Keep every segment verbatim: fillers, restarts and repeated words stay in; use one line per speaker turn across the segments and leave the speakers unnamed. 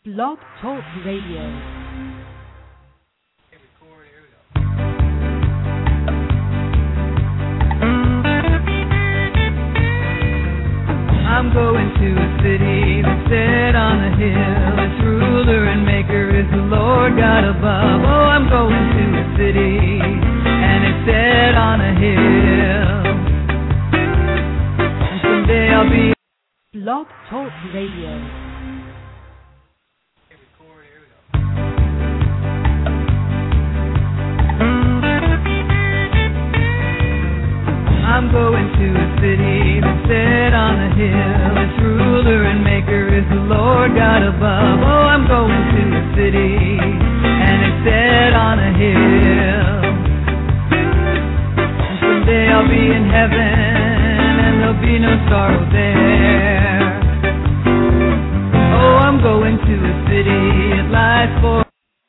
Blog Talk Radio.
I'm going to a city that's set on a hill. Its ruler and maker is the Lord God above. Oh, I'm going to a city, and it's set on a hill. And someday I'll be
Blog Talk Radio.
I'm going to a city that's set on a hill. Its ruler and maker is the Lord God above. Oh, I'm going to a city, and it's set on a hill. And someday I'll be in heaven, and there'll be no sorrow there. Oh, I'm going to a city, it lies for.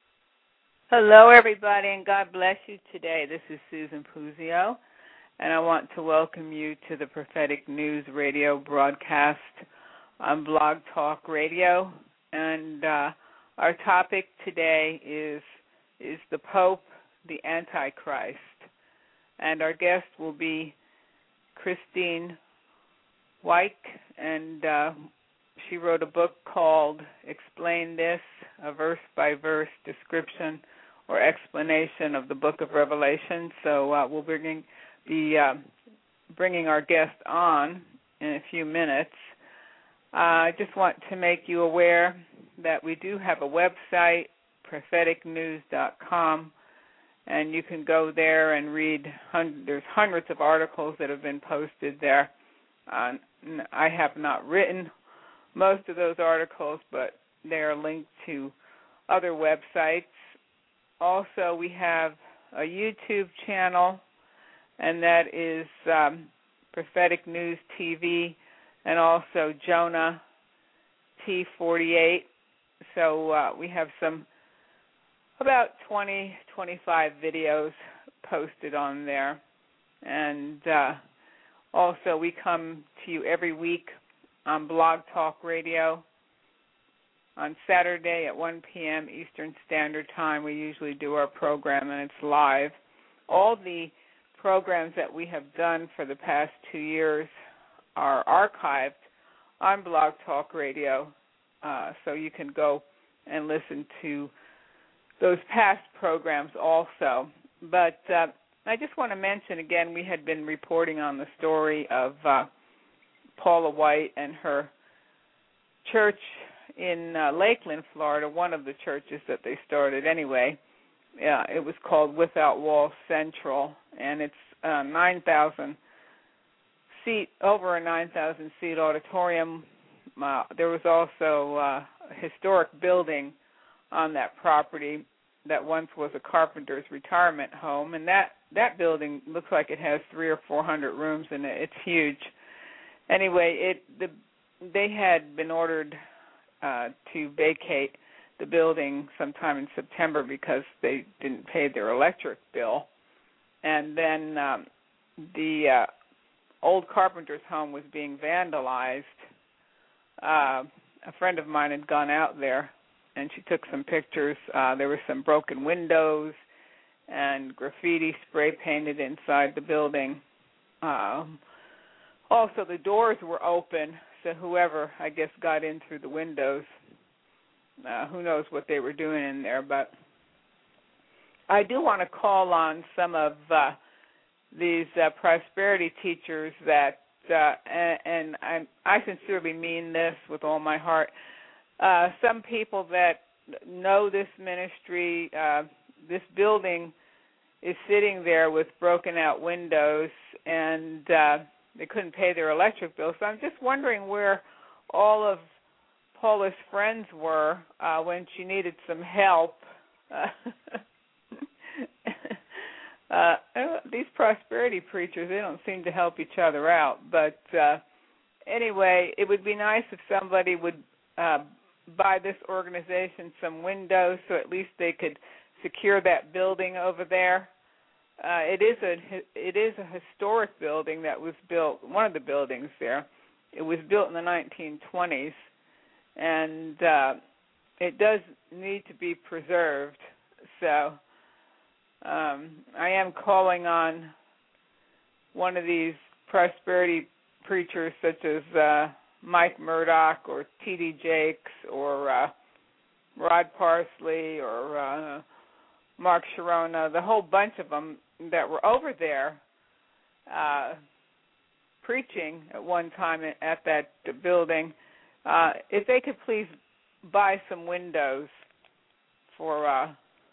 Hello, everybody, and God bless you today. This is Susan Puzio, and I want to welcome you to the Prophetic News Radio broadcast on Blog Talk Radio. And uh, our topic today is is the Pope, the Antichrist. And our guest will be Christine Weick, and uh, she wrote a book called Explain This, a verse-by-verse description or explanation of the book of Revelation. So uh, we'll bring be uh, bringing our guest on in a few minutes. Uh, I just want to make you aware that we do have a website, prophetic news dot com, and you can go there and read. Hun- there's hundreds of articles that have been posted there. Uh, I have not written most of those articles, but they are linked to other websites. Also, we have a YouTube channel, and that is um, Prophetic News T V, and also Jonah T forty-eight. So uh, we have some about twenty, twenty-five videos posted on there. And uh, also we come to you every week on Blog Talk Radio. On Saturday at one p.m. Eastern Standard Time, we usually do our program, and it's live. All the programs that we have done for the past two years are archived on Blog Talk Radio, uh, so you can go and listen to those past programs also. But uh, I just want to mention again, we had been reporting on the story of uh, Paula White and her church in uh, Lakeland, Florida, one of the churches that they started anyway. Yeah, it was called Without Walls Central, and it's uh, nine thousand seat, over a nine thousand seat auditorium. Uh, there was also uh, a historic building on that property that once was a carpenter's retirement home, and that, that building looks like it has three or four hundred rooms in it. It's huge. Anyway, it the they had been ordered uh, to vacate the building sometime in September because they didn't pay their electric bill. And then um, the uh, old carpenter's home was being vandalized. Uh, a friend of mine had gone out there, and she took some pictures. Uh, there were some broken windows and graffiti spray painted inside the building. Um, also, the doors were open, so whoever, I guess, got in through the windows, uh, who knows what they were doing in there. But I do want to call on some of uh, these uh, prosperity teachers that, uh, and, and I, I sincerely mean this with all my heart, uh, some people that know this ministry, uh, this building is sitting there with broken out windows, and uh, they couldn't pay their electric bill. So I'm just wondering where all of Paula's friends were uh, when she needed some help. Uh, uh, these prosperity preachers, they don't seem to help each other out. But uh, anyway, it would be nice if somebody would uh, buy this organization some windows so at least they could secure that building over there. Uh, it is a it is a historic building that was built. One of the buildings there, it was built in the nineteen twenties, and uh, it does need to be preserved. So um, I am calling on one of these prosperity preachers such as uh, Mike Murdoch or T D Jakes or uh, Rod Parsley or uh, Mark Sharona, the whole bunch of them that were over there uh, preaching at one time at that building, uh, if they could please buy some windows for uh,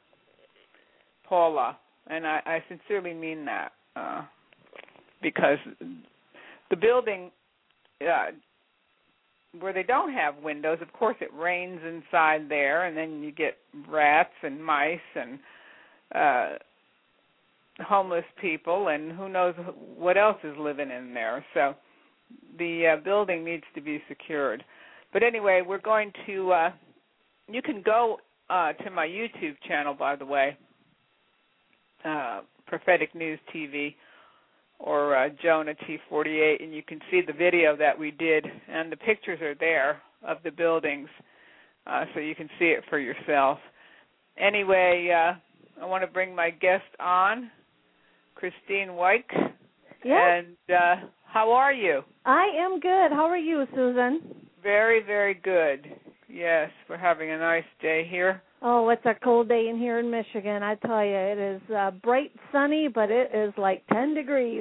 Paula. And I, I sincerely mean that uh, because the building uh, where they don't have windows, of course it rains inside there, and then you get rats and mice and uh, homeless people, and who knows what else is living in there. So the uh, building needs to be secured. But anyway, we're going to, uh, you can go uh, to my YouTube channel, by the way, uh, Prophetic News T V, or uh, Jonah T forty-eight, and you can see the video that we did, and the pictures are there of the buildings, uh, so you can see it for yourself. Anyway, uh, I want to bring my guest on, Christine White.
Yes.
And uh, how are you?
I am good. How are you, Susan?
Very, very good. Yes, we're having a nice day here.
Oh, it's a cold day in here in Michigan. I tell you, it is uh, bright sunny, but it is like ten degrees.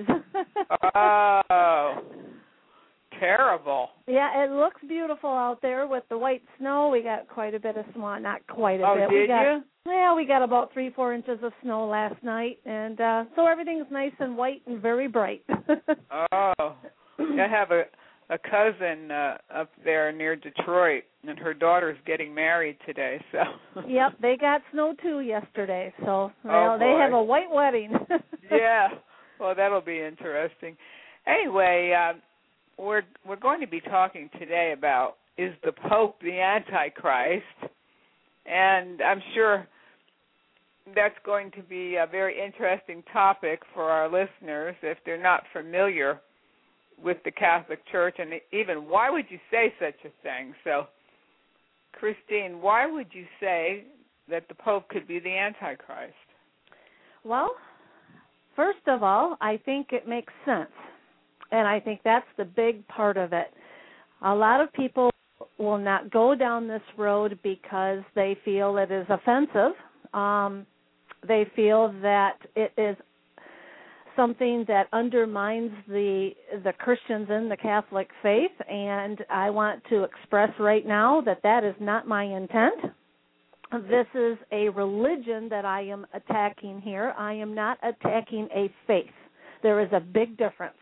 Oh, terrible.
Yeah, it looks beautiful out there with the white snow. We got quite a bit of snow, not quite a
oh,
bit.
Oh, did
we got,
you?
Yeah, we got about three, four inches of snow last night, and uh, so everything's nice and white and very bright.
Oh, I have a a cousin uh, up there near Detroit, and her daughter's getting married today. So.
Yep, they got snow too yesterday, so well,
oh,
they have a white wedding.
Yeah, well, that'll be interesting. Anyway, uh, we're we're going to be talking today about, is the Pope the Antichrist? And I'm sure that's going to be a very interesting topic for our listeners if they're not familiar with the Catholic Church, and even why would you say such a thing? So, Christine, why would you say that the Pope could be the Antichrist?
Well, first of all, I think it makes sense, and I think that's the big part of it. A lot of people will not go down this road because they feel it is offensive. Um, they feel that it is something that undermines the the Christians in the Catholic faith, and I want to express right now that that is not my intent. This is a religion that I am attacking here. I am not attacking a faith. There is a big difference.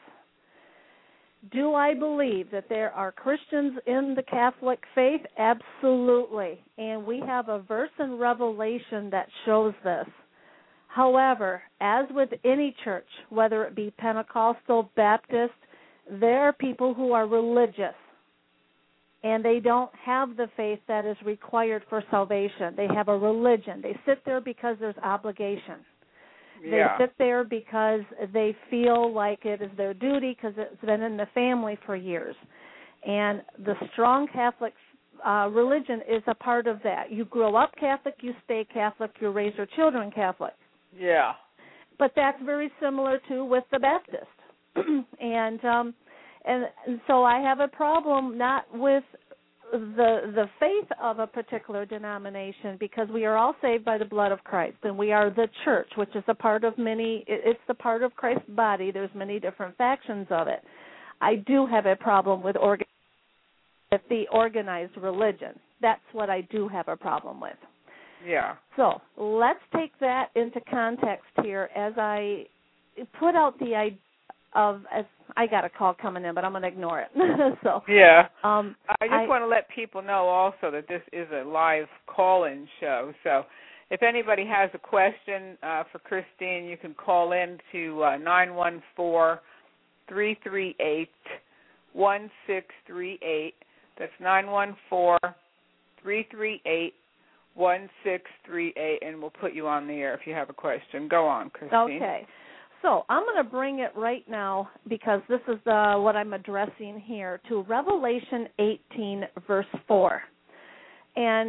Do I believe that there are Christians in the Catholic faith? Absolutely. And we have a verse in Revelation that shows this. However, as with any church, whether it be Pentecostal, Baptist, there are people who are religious, and they don't have the faith that is required for salvation. They have a religion. They sit there because there's obligation.
Yeah.
They sit there because they feel like it is their duty because it's been in the family for years. And the strong Catholic uh, religion is a part of that. You grow up Catholic, you stay Catholic, you raise your children Catholic.
Yeah.
But that's very similar to with the Baptist. and, um, and and so I have a problem not with the the faith of a particular denomination, because we are all saved by the blood of Christ, and we are the church, which is a part of many, it's the part of Christ's body. There's many different factions of it. I do have a problem with, organ- with the organized religion. That's what I do have a problem with.
Yeah.
So let's take that into context here as I put out the idea of, as I got a call coming in, but I'm going to ignore it. so
yeah.
Um,
I just
I,
want to let people know also that this is a live call-in show. So if anybody has a question uh, for Christine, you can call in to uh, nine one four, three three eight, one six three eight. That's nine one four, three three eight, one six three eight, and we'll put you on the air if you have a question. Go on, Christine.
Okay. So I'm going to bring it right now, because this is the, what I'm addressing here, to Revelation eighteen, verse four. And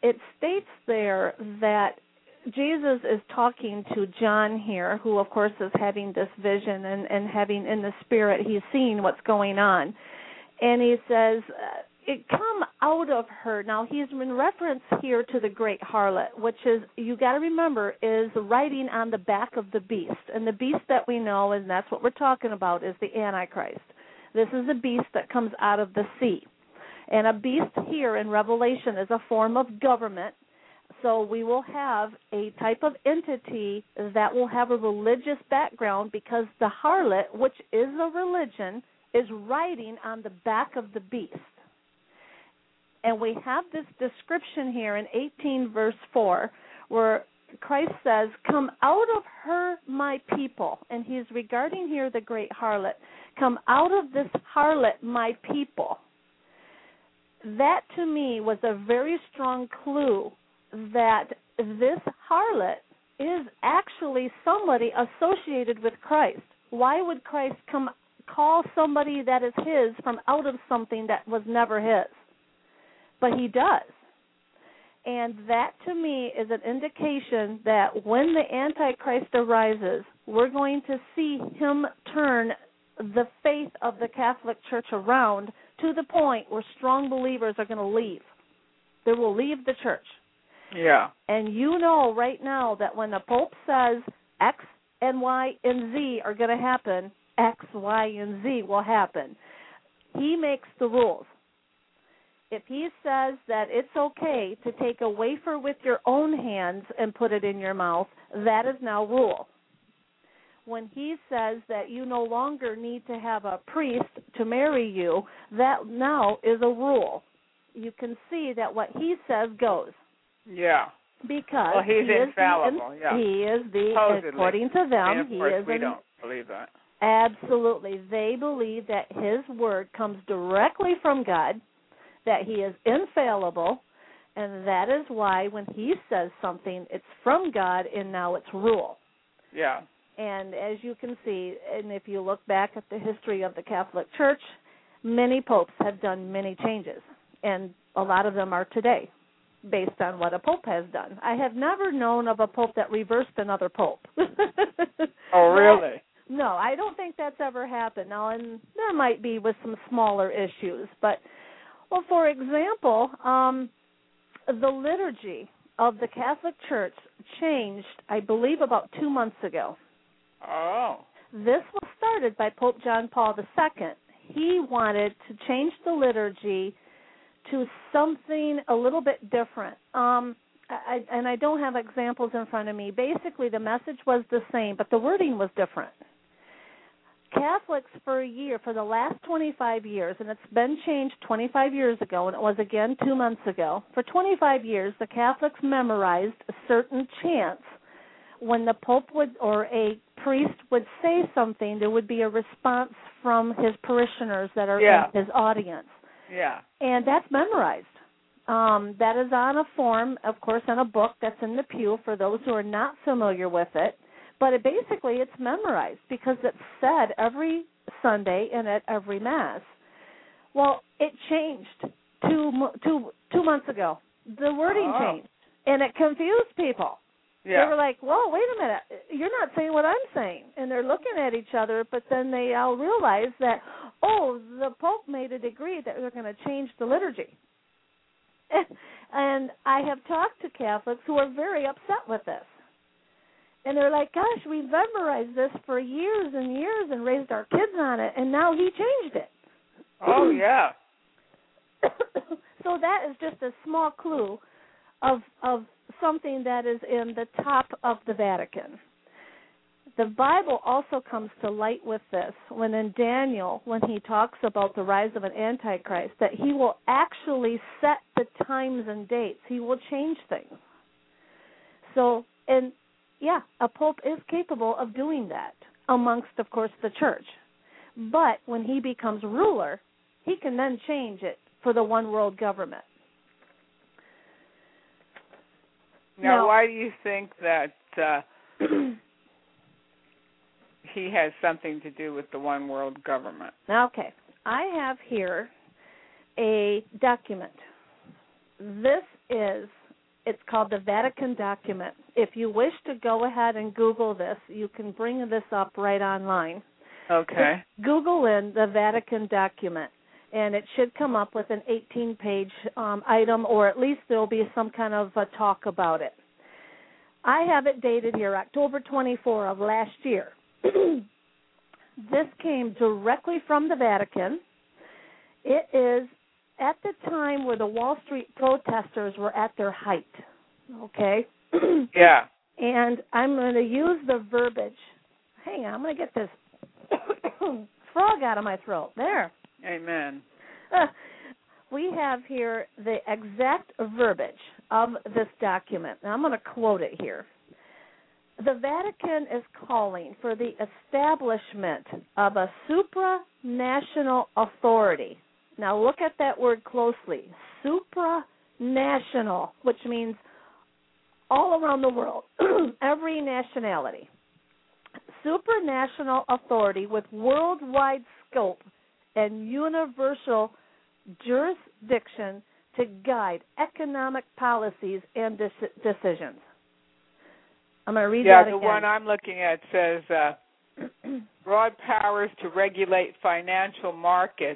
it states there that Jesus is talking to John here, who, of course, is having this vision and, and having in the spirit, he's seeing what's going on. And he says, it come out of her. Now, he's in reference here to the great harlot, which is, you got to remember, is riding on the back of the beast. And the beast that we know, and that's what we're talking about, is the Antichrist. This is a beast that comes out of the sea. And a beast here in Revelation is a form of government. So we will have a type of entity that will have a religious background, because the harlot, which is a religion, is riding on the back of the beast. And we have this description here in eighteen verse four, where Christ says, come out of her, my people. And he's regarding here the great harlot. Come out of this harlot, my people. That, to me, was a very strong clue that this harlot is actually somebody associated with Christ. Why would Christ come call somebody that is his from out of something that was never his? But he does. And that, to me, is an indication that when the Antichrist arises, we're going to see him turn the faith of the Catholic Church around to the point where strong believers are going to leave. They will leave the church.
Yeah.
And you know right now that when the Pope says X and Y and Z are going to happen, X, Y, and Z will happen. He makes the rules. If he says that it's okay to take a wafer with your own hands and put it in your mouth, that is now rule. When he says that you no longer need to have a priest to marry you, that now is a rule. You can see that what he says goes.
Yeah.
Because
well, he's
he
infallible.
Is the,
yeah.
He is the,
Supposedly.
according to them,
and of
he
course
is
we
an,
don't believe that.
Absolutely. They believe that his word comes directly from God, that he is infallible, and that is why when he says something, it's from God, and now it's rule.
Yeah.
And as you can see, and if you look back at the history of the Catholic Church, many popes have done many changes, and a lot of them are today, based on what a pope has done. I have never known of a pope that reversed another pope.
Oh, really?
That, no, I don't think that's ever happened. Now, and there might be with some smaller issues, but, well, for example, um, the liturgy of the Catholic Church changed, I believe, about two months ago.
Oh.
This was started by Pope John Paul the Second. He wanted to change the liturgy to something a little bit different. Um, I, and I don't have examples in front of me. Basically, the message was the same, but the wording was different. Catholics for a year, for the last twenty-five years, and it's been changed twenty-five years ago, and it was again two months ago. For twenty-five years, the Catholics memorized a certain chants. When the Pope would or a priest would say something, there would be a response from his parishioners that are
yeah.
in his audience.
Yeah.
And that's memorized. Um, that is on a form, of course, in a book that's in the pew for those who are not familiar with it. But it basically it's memorized because it's said every Sunday and at every Mass. Well, it changed two, two, two months ago. The wording
oh.
changed, and it confused people.
Yeah.
They were like, whoa, wait a minute, you're not saying what I'm saying. And they're looking at each other, but then they all realize that, oh, the Pope made a decree that they're going to change the liturgy. And I have talked to Catholics who are very upset with this. And they're like, gosh, we memorized this for years and years and raised our kids on it, and now he changed it.
Oh, yeah.
So that is just a small clue of of something that is in the top of the Vatican. The Bible also comes to light with this when in Daniel, when he talks about the rise of an Antichrist, that he will actually set the times and dates. He will change things. So, and yeah, a pope is capable of doing that amongst, of course, the church. But when he becomes ruler, he can then change it for the one world government.
Now,
now
why do you think that uh, he has something to do with the one world government?
Okay. I have here a document. This is It's called the Vatican document. If you wish to go ahead and Google this, you can bring this up right online.
Okay.
Just Google in the Vatican document, and it should come up with an eighteen-page um, item, or at least there will be some kind of a talk about it. I have it dated here, October twenty-fourth of last year. This came directly from the Vatican. It is at the time where the Wall Street protesters were at their height, okay?
Yeah.
And I'm going to use the verbiage. Hang on, I'm going to get this frog out of my throat. There.
Amen.
Uh, we have here the exact verbiage of this document. Now, I'm going to quote it here. The Vatican is calling for the establishment of a supranational authority. Now, look at that word closely. Supranational, which means all around the world, every nationality. Supranational authority with worldwide scope and universal jurisdiction to guide economic policies and de- decisions. I'm going to read
yeah,
that again.
Yeah, the one I'm looking at says uh, broad powers to regulate financial markets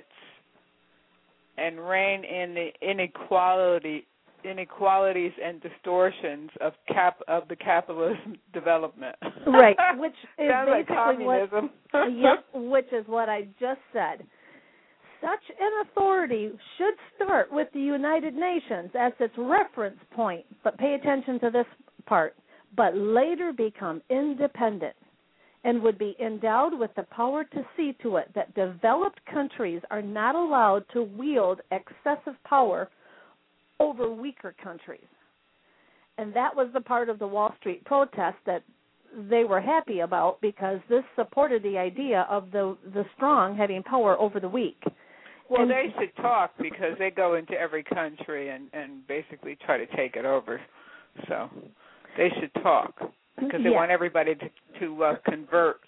and rein in the inequality inequalities and distortions of cap of the capitalist development.
Right, which is
Sounds like
basically
communism.
what yep, which is what I just said. Such an authority should start with the United Nations as its reference point, but pay attention to this part, but later become independent and would be endowed with the power to see to it that developed countries are not allowed to wield excessive power over weaker countries. And that was the part of the Wall Street protest that they were happy about, because this supported the idea of the the strong having power over the weak.
Well,
and,
they should talk, because they go into every country and, and basically try to take it over. So they should talk, because they
yes.
want everybody to, to uh, convert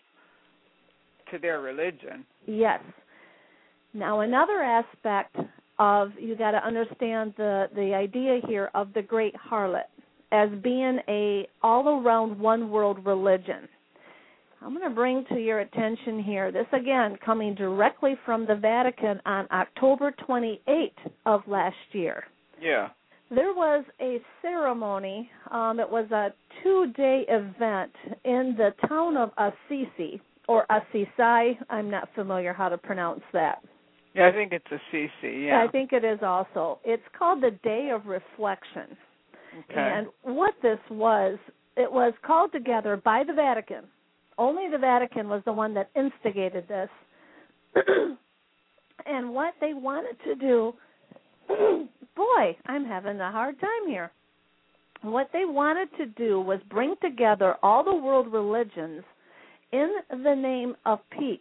to their religion.
Yes. Now, another aspect of, you got to understand the, the idea here of the Great Harlot as being a all-around one-world religion. I'm going to bring to your attention here, this again coming directly from the Vatican on October twenty-eighth of last year.
Yeah.
There was a ceremony, um, it was a two-day event in the town of Assisi, or Assisi, I'm not familiar how to pronounce that.
Yeah, I think it's Assisi, yeah.
I think it is also. It's called the Day of Reflection.
Okay.
And what this was, it was called together by the Vatican. Only the Vatican was the one that instigated this. And what they wanted to do, boy, I'm having a hard time here. What they wanted to do was bring together all the world religions in the name of peace.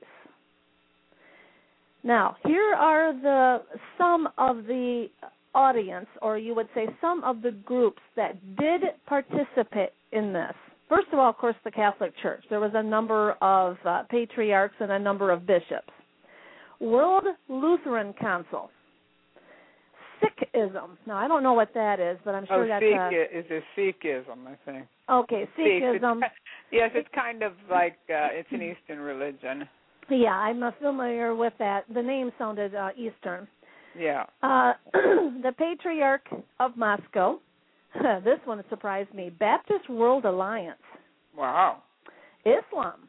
Now, here are the some of the audience, or you would say some of the groups that did participate in this. First of all, of course, the Catholic Church. There was a number of uh, patriarchs and a number of bishops. World Lutheran Council. Sikhism. Now, I don't know what that is, but I'm sure
oh,
that's
Sikh
a...
is a Sikhism, I think.
Okay, Sikhism.
Sikh. Yes, it's kind of like, uh, it's an Eastern religion.
Yeah, I'm familiar with that. The name sounded uh, Eastern.
Yeah.
Uh, the Patriarch of Moscow. This one surprised me. Baptist World Alliance.
Wow.
Islam.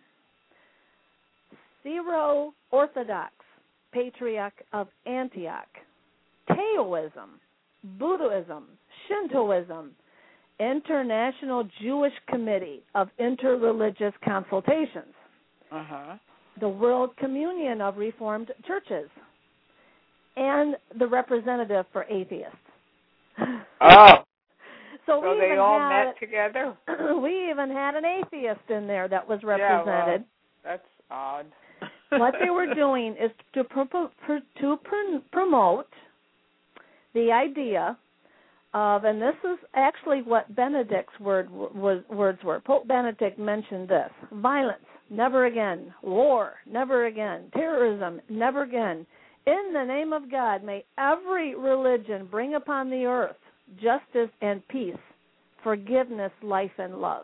Syro-Orthodox Patriarch of Antioch. Taoism. Buddhism. Shintoism. International Jewish Committee of Interreligious Consultations.
Uh-huh.
The World Communion of Reformed Churches. And the representative for atheists.
Oh.
So,
So
we
they
even
all
had,
met together?
We even had an atheist in there that was represented.
Yeah, well, that's odd.
What they were doing is to pro- pro- to pr- promote the idea of, and this is actually what Benedict's word was, words were. Pope Benedict mentioned this: violence, never again; war, never again; terrorism, never again. In the name of God, may every religion bring upon the earth justice and peace forgiveness, life, and love.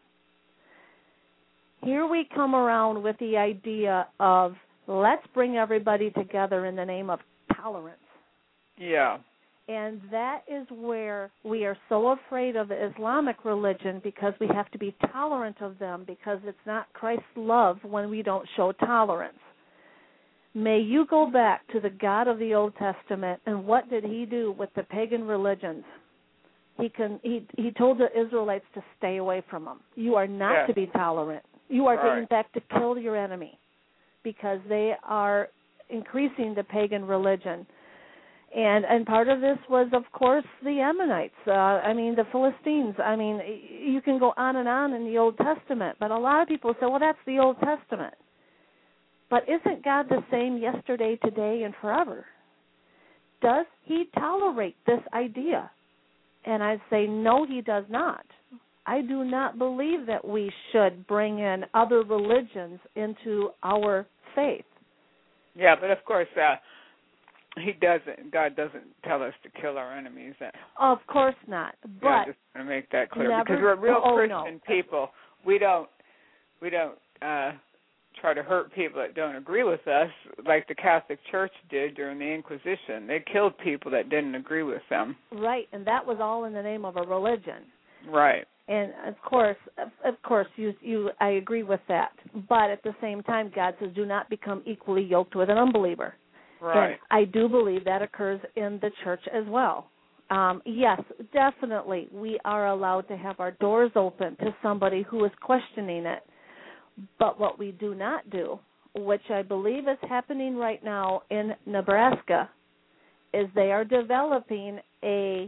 Here we come around with the idea of let's bring everybody together in the name of tolerance.
Yeah.
And that is where we are so afraid of the Islamic religion, because we have to be tolerant of them, because it's not Christ's love when we don't show tolerance. May you go back to the God of the Old Testament, and what did he do with the pagan religions? He can he he told the Israelites to stay away from them. You are not
yeah.
to be tolerant. You are
right.
to, in fact, to kill your enemy, because they are increasing the pagan religion. And and part of this was, of course, the Ammonites. Uh, I mean, the Philistines. I mean, you can go on and on in the Old Testament. But a lot of people say, well, that's the Old Testament. But isn't God the same yesterday, today, and forever? Does he tolerate this idea? And I say, no, he does not. I do not believe that we should bring in other religions into our faith.
Yeah, but of course, uh, he doesn't. God doesn't tell us to kill our enemies.
Of course not. But
yeah, I just want to make that clear,
never,
because we're real
oh,
Christian
no.
people. We don't. We don't uh, try to hurt people that don't agree with us, like the Catholic Church did during the Inquisition. They killed people that didn't agree with them.
Right, and that was all in the name of a religion.
Right.
And of course, of course, you, you, I agree with that. But at the same time, God says, do not become equally yoked with an unbeliever.
Right.
And I do believe that occurs in the church as well. Um, yes, definitely, we are allowed to have our doors open to somebody who is questioning it. But what we do not do, which I believe is happening right now in Nebraska, is they are developing a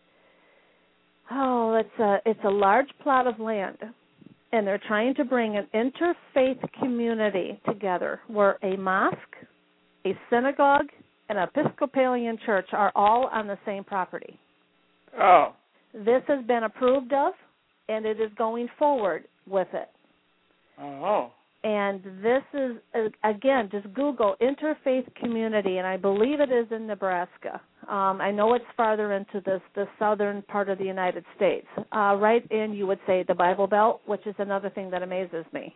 Oh, it's a it's a large plot of land, and they're trying to bring an interfaith community together where a mosque, a synagogue, and an Episcopalian church are all on the same property.
Oh.
This has been approved of, and it is going forward with it.
Oh.
And this is, again, just Google interfaith community, and I believe it is in Nebraska. Um, I know it's farther into this, the southern part of the United States, uh, right in, you would say, the Bible Belt, which is another thing that amazes me.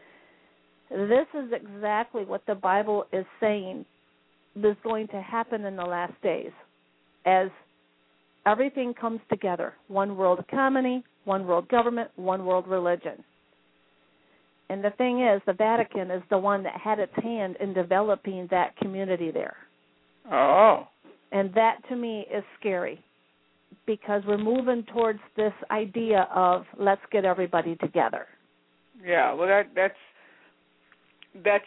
This is exactly what the Bible is saying is going to happen in the last days, as everything comes together. One world economy, one world government, one world religion. And the thing is, the Vatican is the one that had its hand in developing that community there.
Oh.
And that, to me, is scary, because we're moving towards this idea of let's get everybody together.
Yeah, well, that that's that's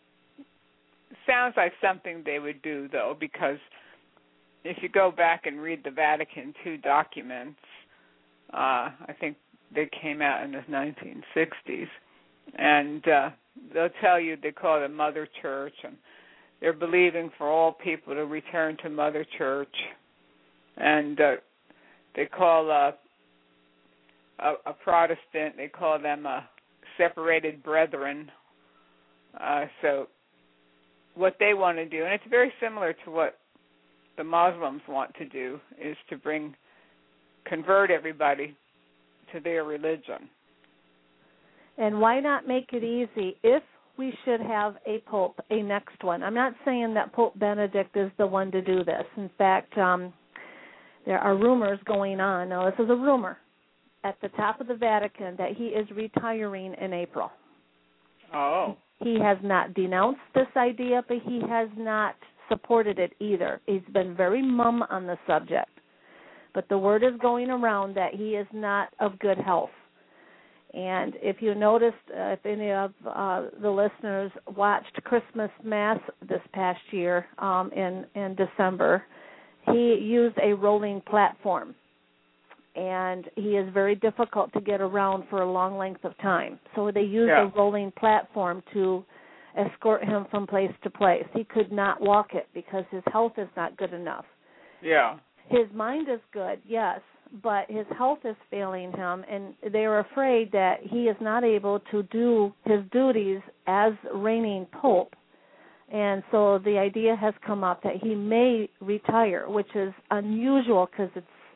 sounds like something they would do, though, because if you go back and read the Vatican two documents, uh, I think they came out in the nineteen sixties, and uh, they'll tell you they call it Mother Church, and they're believing for all people to return to Mother Church, and uh, they call uh, a, a Protestant, they call them a separated brethren. Uh, so what they want to do, and it's very similar to what the Muslims want to do, is to bring, convert everybody to their religion.
And why not make it easy if we should have a pope, a next one? I'm not saying that Pope Benedict is the one to do this. In fact, um, there are rumors going on. Now, this is a rumor at the top of the Vatican that he is retiring in April.
Oh.
He has not denounced this idea, but he has not supported it either. He's been very mum on the subject. But the word is going around that he is not of good health. And if you noticed, uh, if any of uh, the listeners watched Christmas Mass this past year um, in, in December, he used a rolling platform. And he is very difficult to get around for a long length of time. So they used
yeah.
a rolling platform to escort him from place to place. He could not walk it because his health is not good enough.
Yeah.
His mind is good, yes, but his health is failing him, and they are afraid that he is not able to do his duties as reigning pope. And so the idea has come up that he may retire, which is unusual because it's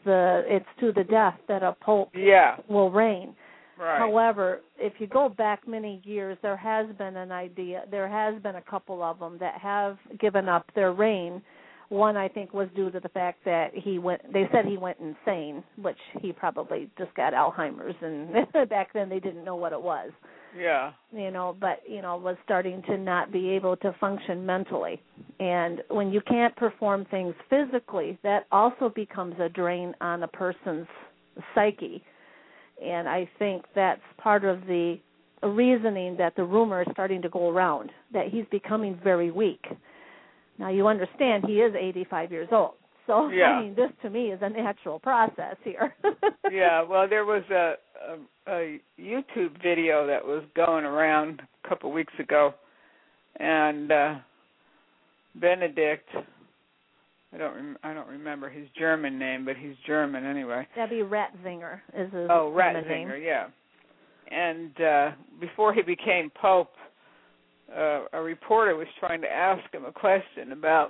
the it's to the death that a pope
yeah.
will reign.
Right.
However, if you go back many years, there has been an idea, there has been a couple of them that have given up their reign. One, I think, was due to the fact that he went, they said he went insane, which he probably just got Alzheimer's, and back then they didn't know what it was.
Yeah.
You know, but, you know, was starting to not be able to function mentally. And when you can't perform things physically, that also becomes a drain on a person's psyche. And I think that's part of the reasoning that the rumor is starting to go around, that he's becoming very weak. Now, you understand he is eighty-five years old. So,
yeah.
I mean, this to me is a natural process here.
Yeah, well, there was a, a, a YouTube video that was going around a couple of weeks ago, and uh, Benedict, I don't rem- I don't remember his German name, but he's German anyway.
That'd be Ratzinger is his
Oh,
German name.
Ratzinger, yeah. And uh, before he became Pope, uh, a reporter was trying to ask him a question about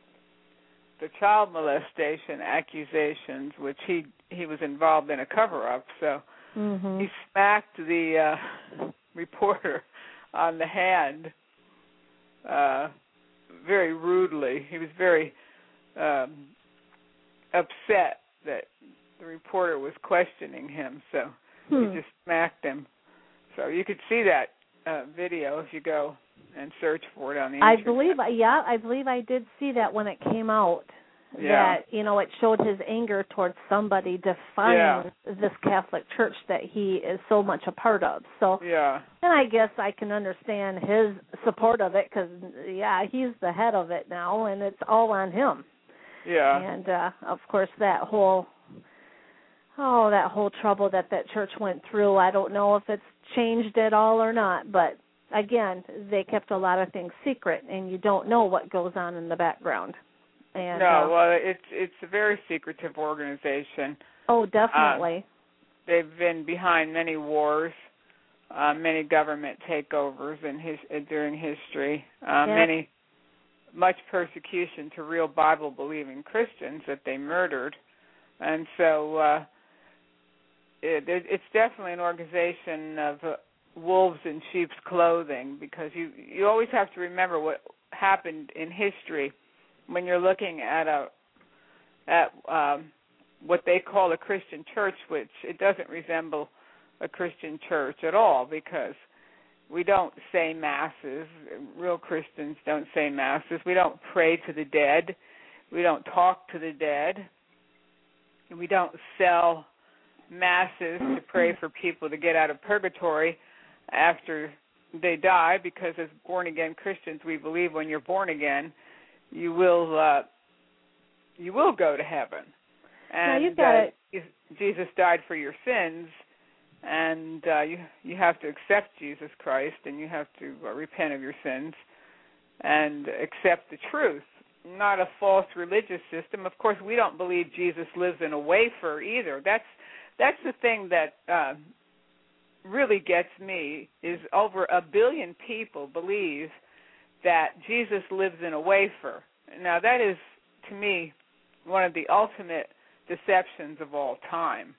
the child molestation accusations, which he he was involved in a cover-up. So
mm-hmm.
he smacked the uh, reporter on the hand uh, very rudely. He was very um, upset that the reporter was questioning him, so
hmm.
he just smacked him. So you could see that uh, video if you go and search for it on the internet.
I believe, yeah, I believe I did see that when it came out.
Yeah.
That, you know, it showed his anger towards somebody defying
Yeah.
this Catholic Church that he is so much a part of. So,
yeah.
and I guess I can understand his support of it because, yeah, he's the head of it now, and it's all on him.
Yeah.
And, uh, of course, that whole, oh, that whole trouble that that church went through, I don't know if it's changed at all or not, but, again, they kept a lot of things secret, and you don't know what goes on in the background. And,
no,
uh,
well, it's it's a very secretive organization.
Oh, definitely.
Uh, they've been behind many wars, uh, many government takeovers in his uh, during history, uh,
yeah.
many much persecution to real Bible-believing Christians that they murdered, and so uh, it, it's definitely an organization of uh, wolves in sheep's clothing, because you you always have to remember what happened in history when you're looking at a at um, what they call a Christian church, which it doesn't resemble a Christian church at all, because we don't say masses. Real Christians don't say masses. We don't pray to the dead. We don't talk to the dead. We don't sell masses to pray for people to get out of purgatory after they die, because as born-again Christians, we believe when you're born again, you will uh, you will go to heaven, and
you got
uh,
it.
Jesus died for your sins, and uh, you you have to accept Jesus Christ, and you have to uh, repent of your sins, and accept the truth, not a false religious system. Of course, we don't believe Jesus lives in a wafer either. That's that's the thing that uh, really gets me, is over a billion people believe that Jesus lives in a wafer. Now, that is, to me, one of the ultimate deceptions of all time.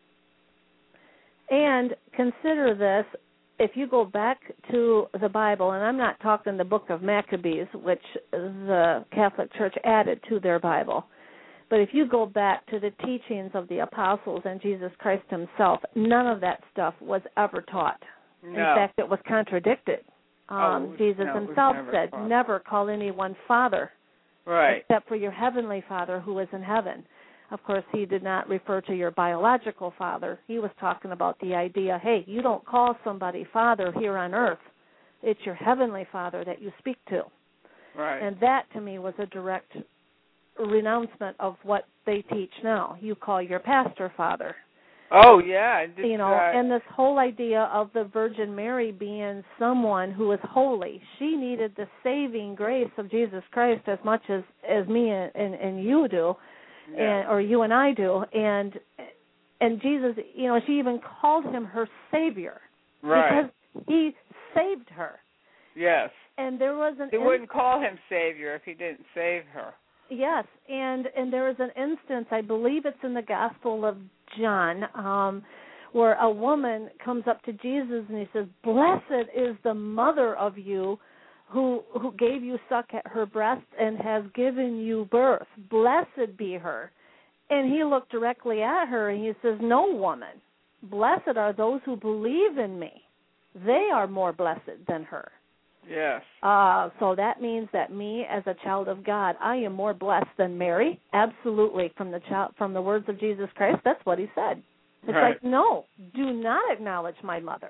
And consider this, if you go back to the Bible, and I'm not talking the book of Maccabees, which the Catholic Church added to their Bible, but if you go back to the teachings of the apostles and Jesus Christ himself, none of that stuff was ever taught.
No.
In fact, it was contradicted. Um,
oh,
Jesus
no,
himself
never
said,
taught.
never call anyone Father,
right,
except for your heavenly Father who is in heaven. Of course, he did not refer to your biological father. He was talking about the idea, hey, you don't call somebody Father here on earth. It's your heavenly Father that you speak to.
Right.
And that, to me, was a direct renouncement of what they teach now. You call your pastor Father.
Oh, yeah. Just,
you know,
uh,
and this whole idea of the Virgin Mary being someone who is holy. She needed the saving grace of Jesus Christ as much as, as me and, and, and you do,
yeah.
and, or you and I do. And and Jesus, you know, she even called him her Savior.
Right.
Because he saved her.
Yes.
And there was an...
He wouldn't call him Savior if he didn't save her.
Yes, and and there is an instance, I believe it's in the Gospel of John, um, where a woman comes up to Jesus and he says, "Blessed is the mother of you who who gave you suck at her breast and has given you birth. Blessed be her." And he looked directly at her and he says, "No, woman. Blessed are those who believe in me. They are more blessed than her."
Yes.
Uh, so that means that me, as a child of God, I am more blessed than Mary. Absolutely, from the child, from the words of Jesus Christ, that's what he said. It's
right.
like, no, do not acknowledge my mother.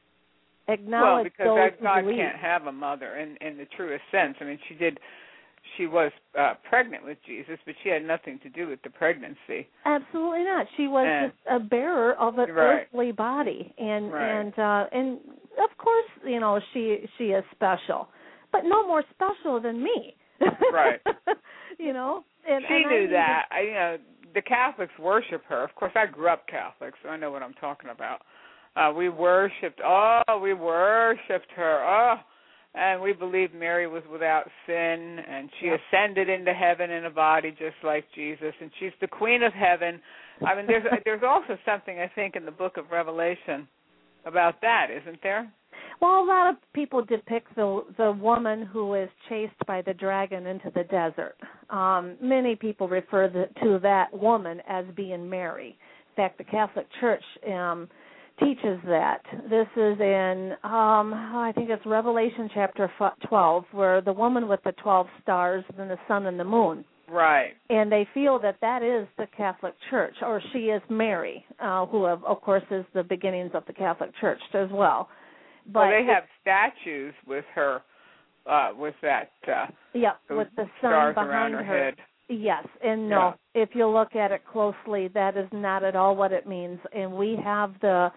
Well,
Acknowledge
because
those
that God
who believe.
can't have a mother in in the truest sense. I mean, she did. She was uh, pregnant with Jesus, but she had nothing to do with the pregnancy.
Absolutely not. She was
and,
just a bearer of an
right.
earthly body, and
right.
and uh, and of course, you know, she she is special, but no more special than me.
Right.
You know, and
she
and
knew
I,
that. I, you know, the Catholics worship her. Of course, I grew up Catholic, so I know what I'm talking about. Uh, we worshipped. Oh, we worshipped her. Oh. And we believe Mary was without sin, and she yep. ascended into heaven in a body just like Jesus, and she's the Queen of Heaven. I mean, there's there's also something, I think, in the book of Revelation about that, isn't there?
Well, a lot of people depict the the woman who is chased by the dragon into the desert. Um, many people refer the, to that woman as being Mary. In fact, the Catholic Church um teaches that. This is in, um, I think it's Revelation chapter twelve, where the woman with the twelve stars and the sun and the moon.
Right.
And they feel that that is the Catholic Church, or she is Mary, uh, who, of, of course, is the beginnings of the Catholic Church as well. But
well, they have statues with her, uh, with that. Uh,
yeah, with the sun
around
behind
her.
her.
Head.
Yes, and no,
yeah.
if you look at it closely, that is not at all what it means. And we have the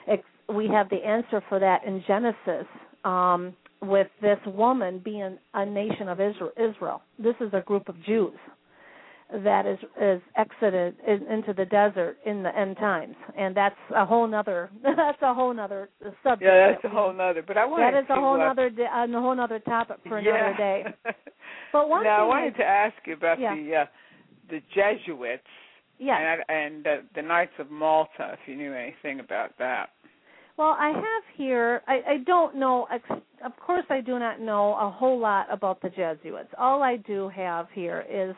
we have the answer for that in Genesis, um, with this woman being a nation of Israel. This is a group of Jews that is is exited into the desert in the end times, and that's a whole nother that's a whole nother subject.
Yeah, that's a whole nother. But I wanted
that is
to,
a whole
uh,
other a whole other topic for
yeah.
another day. But one
now
thing
I wanted
I,
to ask you about
yeah.
the uh, the Jesuits.
Yes.
And, and uh, the Knights of Malta, if you knew anything about that.
Well, I have here, I, I don't know, of course I do not know a whole lot about the Jesuits. All I do have here is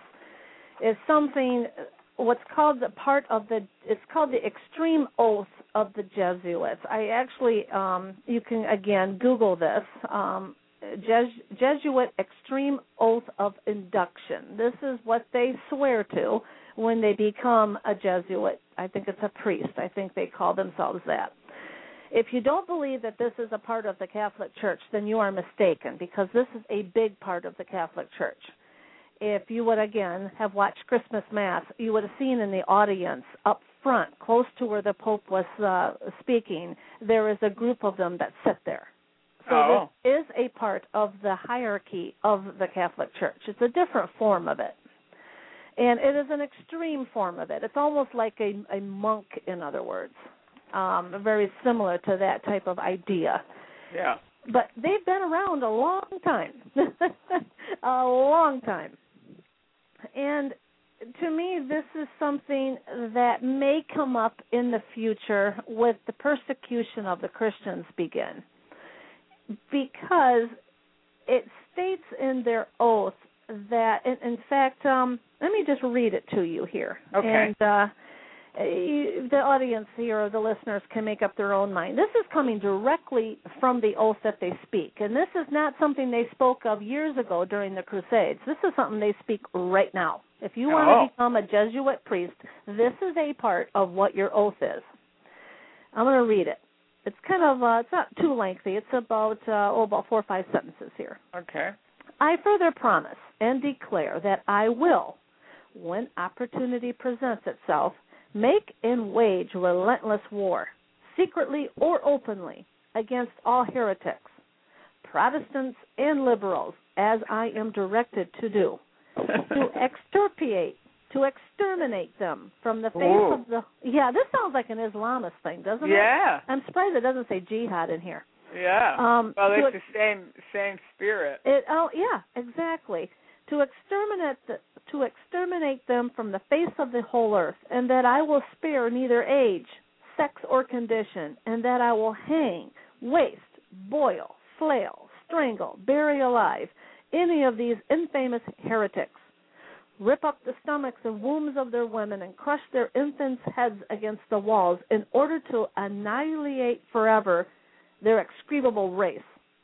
is something, what's called the part of the, it's called the Extreme Oath of the Jesuits. I actually, um, you can, again, Google this, um, Jes- Jesuit Extreme Oath of Induction. This is what they swear to when they become a Jesuit. I think it's a priest. I think they call themselves that. If you don't believe that this is a part of the Catholic Church, then you are mistaken, because this is a big part of the Catholic Church. If you would, again, have watched Christmas Mass, you would have seen in the audience up front, close to where the Pope was uh, speaking, there is a group of them that sit there. So
oh.
this is a part of the hierarchy of the Catholic Church. It's a different form of it. And it is an extreme form of it. It's almost like a, a monk, in other words. Um, very similar to that type of idea.
Yeah.
But they've been around a long time. a long time. And to me, this is something that may come up in the future with the persecution of the Christians begin. Because it states in their oath that, in, in fact, um, let me just read it to you here.
Okay.
And uh, you, the audience here, or the listeners, can make up their own mind. This is coming directly from the oath that they speak. And this is not something they spoke of years ago during the Crusades. This is something they speak right now. If you want
oh.
to become a Jesuit priest, this is a part of what your oath is. I'm going to read it. It's kind of, uh, it's not too lengthy. It's about, uh, oh, about four or five sentences here.
Okay.
I further promise and declare that I will, when opportunity presents itself, make and wage relentless war, secretly or openly, against all heretics, Protestants and liberals, as I am directed to do, to extirpate, to exterminate them from the face
Ooh.
of the... Yeah, this sounds like an Islamist thing, doesn't it?
Yeah.
I'm surprised it doesn't say jihad in here.
Yeah.
Um,
well, it's
to,
the same same spirit.
It, oh, yeah, exactly. to exterminate the, to exterminate them from the face of the whole earth, and that I will spare neither age, sex, or condition, and that I will hang, waste, boil, flail, strangle, bury alive any of these infamous heretics, rip up the stomachs and wombs of their women, and crush their infants' heads against the walls, in order to annihilate forever their execrable race.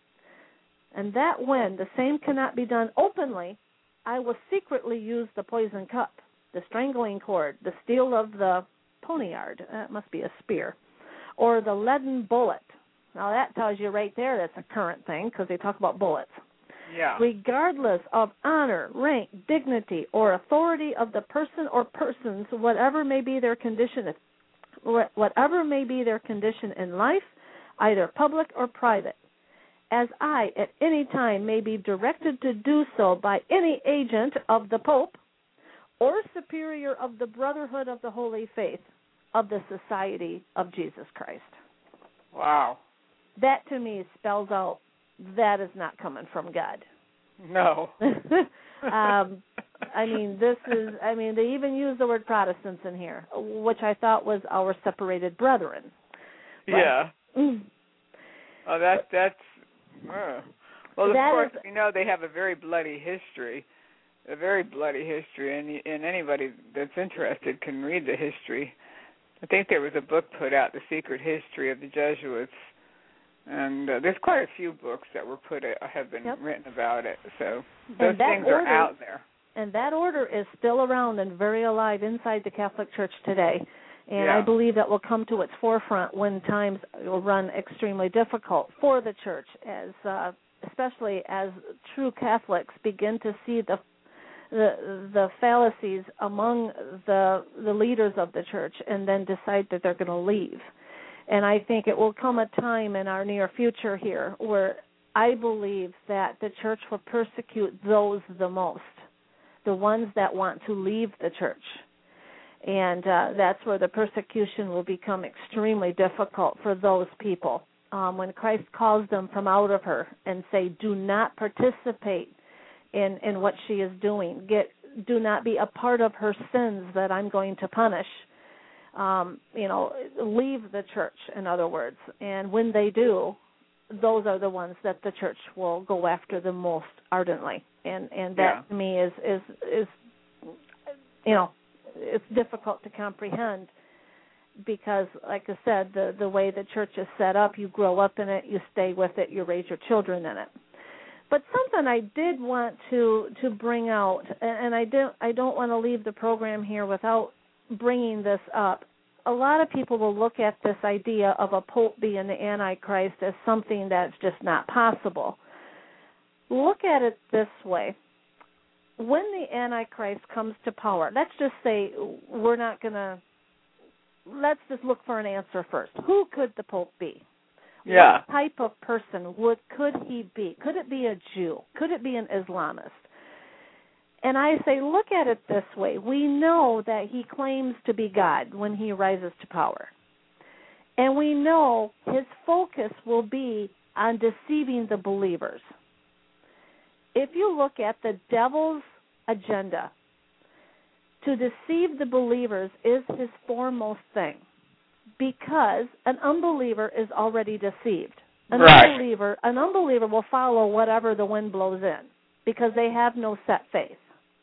And that when the same cannot be done openly, I will secretly use the poison cup, the strangling cord, the steel of the poniard, that must be a spear, or the leaden bullet. Now that tells you right there that's a current thing, because they talk about bullets.
Yeah.
Regardless of honor, rank, dignity, or authority of the person or persons, whatever may be their condition, whatever may be their condition in life, either public or private, as I at any time may be directed to do so by any agent of the Pope or superior of the Brotherhood of the Holy Faith of the Society of Jesus Christ.
Wow.
That to me spells out that is not coming from God.
No.
um, I mean, this is, I mean, they even use the word Protestants in here, which I thought was our separated brethren. But,
yeah.
Mm,
Oh, that, that's, uh. well, of
That
course,
is-
you know, they have a very bloody history, a very bloody history, and, and anybody that's interested can read the history. I think there was a book put out, The Secret History of the Jesuits, and uh, there's quite a few books that were put uh, have been
Yep.
written about it. So those
And that
things
order-
are out there.
And that order is still around and very alive inside the Catholic Church today. And
Yeah.
I believe that will come to its forefront when times will run extremely difficult for the Church, as uh, especially as true Catholics begin to see the the the fallacies among the the leaders of the Church, and then decide that they're going to leave. And I think it will come a time in our near future here where I believe that the Church will persecute those the most, the ones that want to leave the Church. And uh, that's where the persecution will become extremely difficult for those people. Um, when Christ calls them from out of her and say, do not participate in, in what she is doing. Get, do not be a part of her sins that I'm going to punish. Um, you know, leave the Church, in other words. And when they do, those are the ones that the Church will go after the most ardently. And and that
Yeah.
to me is, is, is, you know, it's difficult to comprehend because, like I said, the, the way the Church is set up, you grow up in it, you stay with it, you raise your children in it. But something I did want to, to bring out, and, and I don't I don't want to leave the program here without bringing this up. A lot of people will look at this idea of a pope being the Antichrist as something that's just not possible. Look at it this way. When the Antichrist comes to power, let's just say we're not going to, let's just look for an answer first. Who could the pope be?
Yeah.
What type of person would could he be? Could it be a Jew? Could it be an Islamist? And I say, look at it this way. We know that he claims to be God when he rises to power. And we know his focus will be on deceiving the believers. If you look at the devil's agenda, to deceive the believers is his foremost thing, because an unbeliever is already deceived. An
Right.
unbeliever, an unbeliever will follow whatever the wind blows in, because they have no set faith.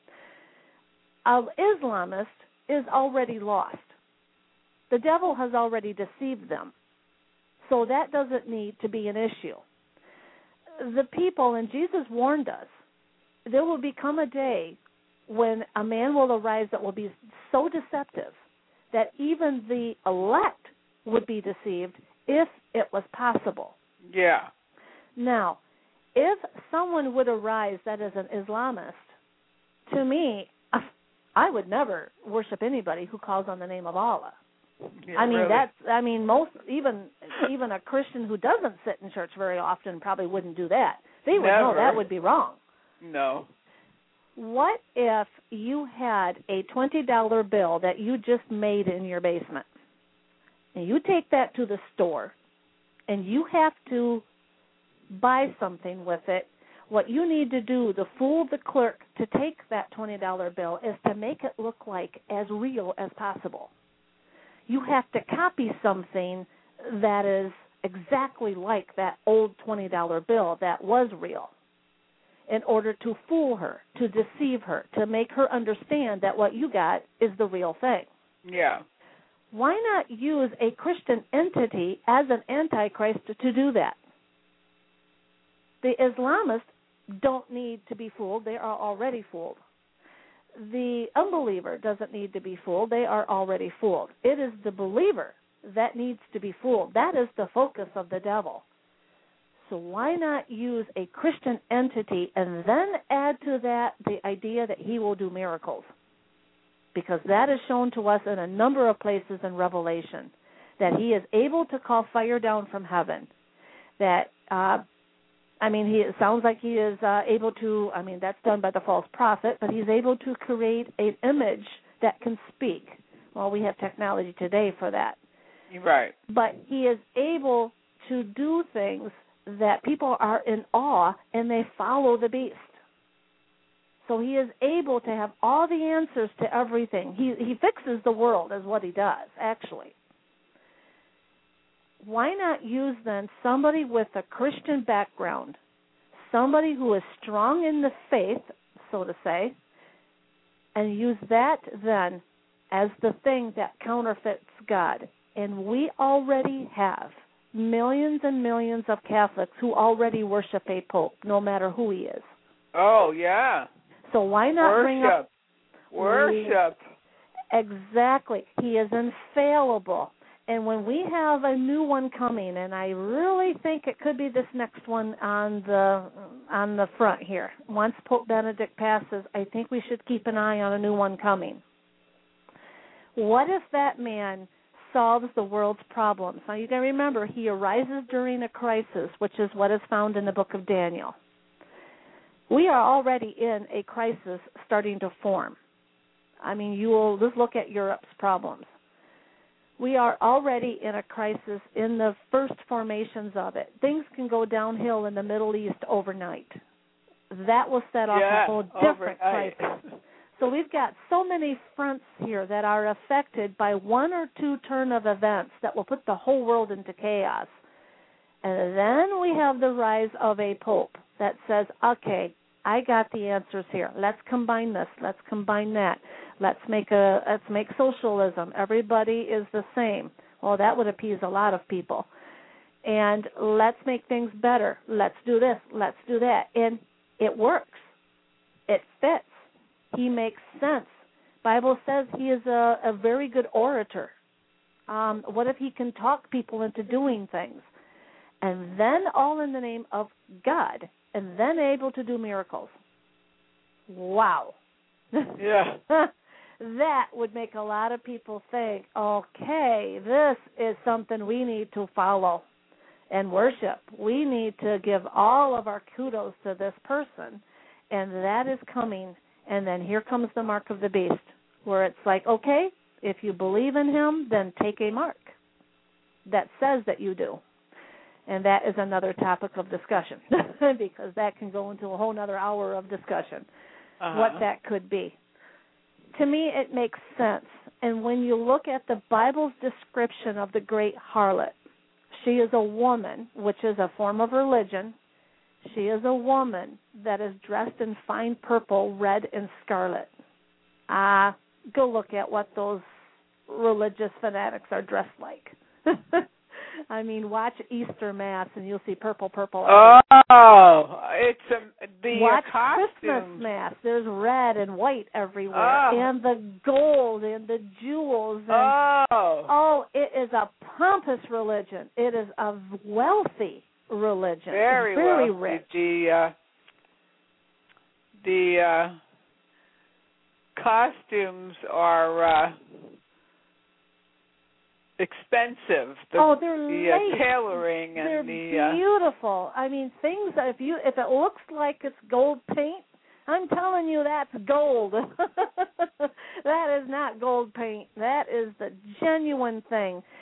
An Islamist is already lost. The devil has already deceived them. So that doesn't need to be an issue. The people, and Jesus warned us, there will become a day when a man will arise that will be so deceptive that even the elect would be deceived if it was possible.
Yeah.
Now, if someone would arise that is an Islamist, to me, I would never worship anybody who calls on the name of Allah.
Yeah,
I mean,
really.
that's, I mean, most, even even a Christian who doesn't sit in church very often probably wouldn't do that. They would know
Never.
that would be wrong.
No.
What if you had a twenty dollar bill that you just made in your basement, and you take that to the store, and you have to buy something with it? What you need to do to fool the clerk to take that twenty dollar bill is to make it look like as real as possible. You have to copy something that is exactly like that old twenty dollar bill that was real in order to fool her, to deceive her, to make her understand that what you got is the real thing.
Yeah.
Why not use a Christian entity as an antichrist to do that? The Islamists don't need to be fooled. They are already fooled. The unbeliever doesn't need to be fooled. They are already fooled. It is the believer that needs to be fooled. That is the focus of the devil. So why not use a Christian entity and then add to that the idea that he will do miracles? Because that is shown to us in a number of places in Revelation, that he is able to call fire down from heaven, that uh, I mean, he it sounds like he is uh, able to, I mean, that's done by the false prophet, but he's able to create an image that can speak. Well, we have technology today for that.
Right.
But he is able to do things that people are in awe and they follow the beast. So he is able to have all the answers to everything. He he fixes the world is what he does, actually. Why not use then somebody with a Christian background, somebody who is strong in the faith, so to say, and use that then as the thing that counterfeits God? And we already have millions and millions of Catholics who already worship a pope, no matter who he is.
Oh, yeah.
So why not
worship.
bring up...
Worship.
Exactly. He is infallible. And when we have a new one coming, and I really think it could be this next one on the on the front here, once Pope Benedict passes, I think we should keep an eye on a new one coming. What if that man solves the world's problems? Now, you got to remember, he arises during a crisis, which is what is found in the book of Daniel. We are already in a crisis starting to form. I mean, you will just look at Europe's problems. We are already in a crisis in the first formations of it. Things can go downhill in the Middle East overnight. That will set off
yeah,
a whole different
overnight.
crisis. So we've got so many fronts here that are affected by one or two turn of events that will put the whole world into chaos. And then we have the rise of a pope that says, okay, I got the answers here. Let's combine this. Let's combine that. Let's make a let's make socialism. Everybody is the same. Well, that would appease a lot of people. And let's make things better. Let's do this. Let's do that. And it works. It fits. He makes sense. Bible says he is a, a very good orator. Um, what if he can talk people into doing things? And then all in the name of God. And then able to do miracles. Wow.
Yeah.
That would make a lot of people think, okay, this is something we need to follow and worship. We need to give all of our kudos to this person, and that is coming. And then here comes the mark of the beast, where it's like, okay, if you believe in him, then take a mark that says that you do. And that is another topic of discussion because that can go into a whole other hour of discussion,
uh-huh.
what that could be. To me, it makes sense. And when you look at the Bible's description of the great harlot, she is a woman, which is a form of religion. She is a woman that is dressed in fine purple, red, and scarlet. Ah, uh, go look at what those religious fanatics are dressed like. I mean, watch Easter Mass and you'll see purple, purple.
Oh, it's a, the
watch
uh, costumes.
Christmas Mass. There's red and white everywhere,
oh.
and the gold and the jewels. And,
oh,
oh, it is a pompous religion. It is a wealthy religion.
Very,
very
wealthy.
rich.
The uh, the uh, costumes are. Uh, expensive. The,
oh, they're
the uh, tailoring and
they're
the
beautiful. Uh, I mean, things that if you if it looks like it's gold paint, I'm telling you that's gold. That is not gold paint. That is the genuine thing.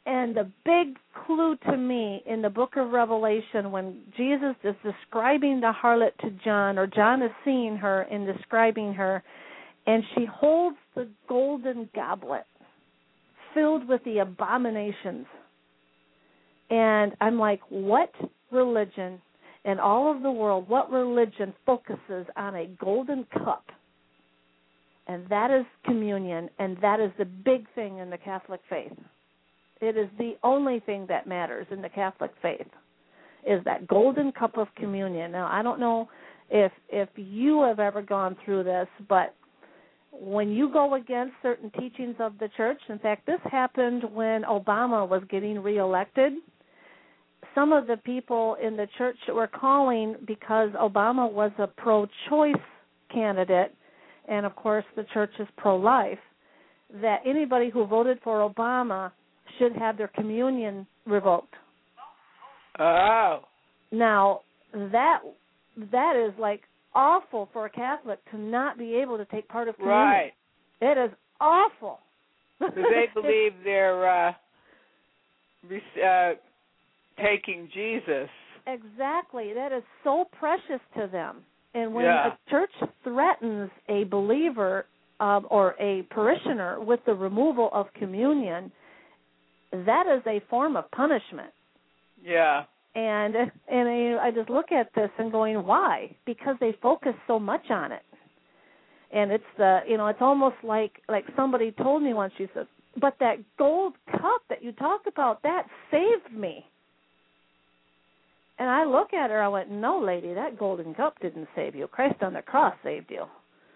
And the big clue to me in the book of Revelation, when Jesus is describing the harlot to John, or John is seeing her and describing her, and she holds the golden goblet filled with the abominations. And I'm like, what religion in all of the world, what religion focuses on a golden cup? And that is communion, and that is the big thing in the Catholic faith. It is the only thing that matters in the Catholic faith, is that golden cup of communion. Now, I don't know if if you have ever gone through this, but when you go against certain teachings of the church, in fact, this happened when Obama was getting reelected. Some of the people in the church were calling because Obama was a pro-choice candidate, and, of course, the church is pro-life, that anybody who voted for Obama should have their communion revoked.
Oh.
Now, that that is like awful for a Catholic to not be able to take part of communion.
Right.
It is awful.
Because they believe they're uh, uh, taking Jesus.
Exactly. That is so precious to them. And when
yeah.
a church threatens a believer uh, or a parishioner with the removal of communion, that is a form of punishment.
Yeah.
And and I, I just look at this and going, why? Because they focus so much on it. And it's the, you know, it's almost like, like somebody told me once, she said, but that gold cup that you talk about, that saved me. And I look at her, I went, no, lady, that golden cup didn't save you. Christ on the cross saved you.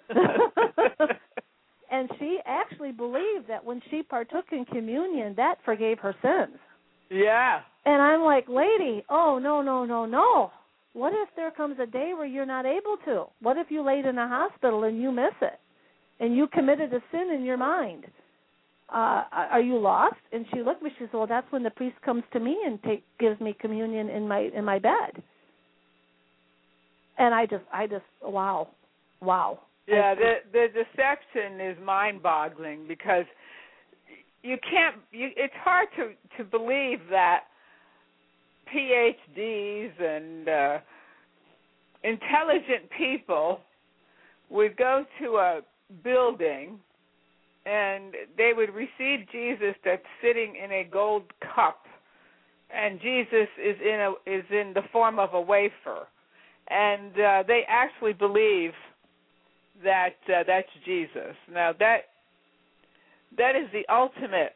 And she actually believed that when she partook in communion, that forgave her sins.
Yeah.
And I'm like, lady, oh, no, no, no, no. What if there comes a day where you're not able to? What if you laid in a hospital and you miss it? And you committed a sin in your mind? Uh, are you lost? And she looked at me, she said, well, that's when the priest comes to me and take, gives me communion in my in my bed. And I just, I just, wow, wow.
Yeah, the the deception is mind-boggling because you can't. You, it's hard to, to believe that P H Ds and uh, intelligent people would go to a building and they would receive Jesus that's sitting in a gold cup, and Jesus is in a is in the form of a wafer, and uh, they actually believe that uh, that's Jesus. Now that that is the ultimate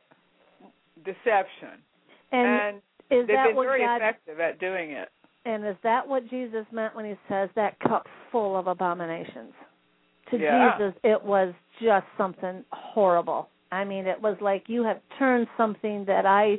deception,
and,
and
is
they've
that
been
what
very
God,
effective at doing it.
And is that what Jesus meant when he says that cup full of abominations? To
yeah.
Jesus, it was just something horrible. I mean, it was like you have turned something that I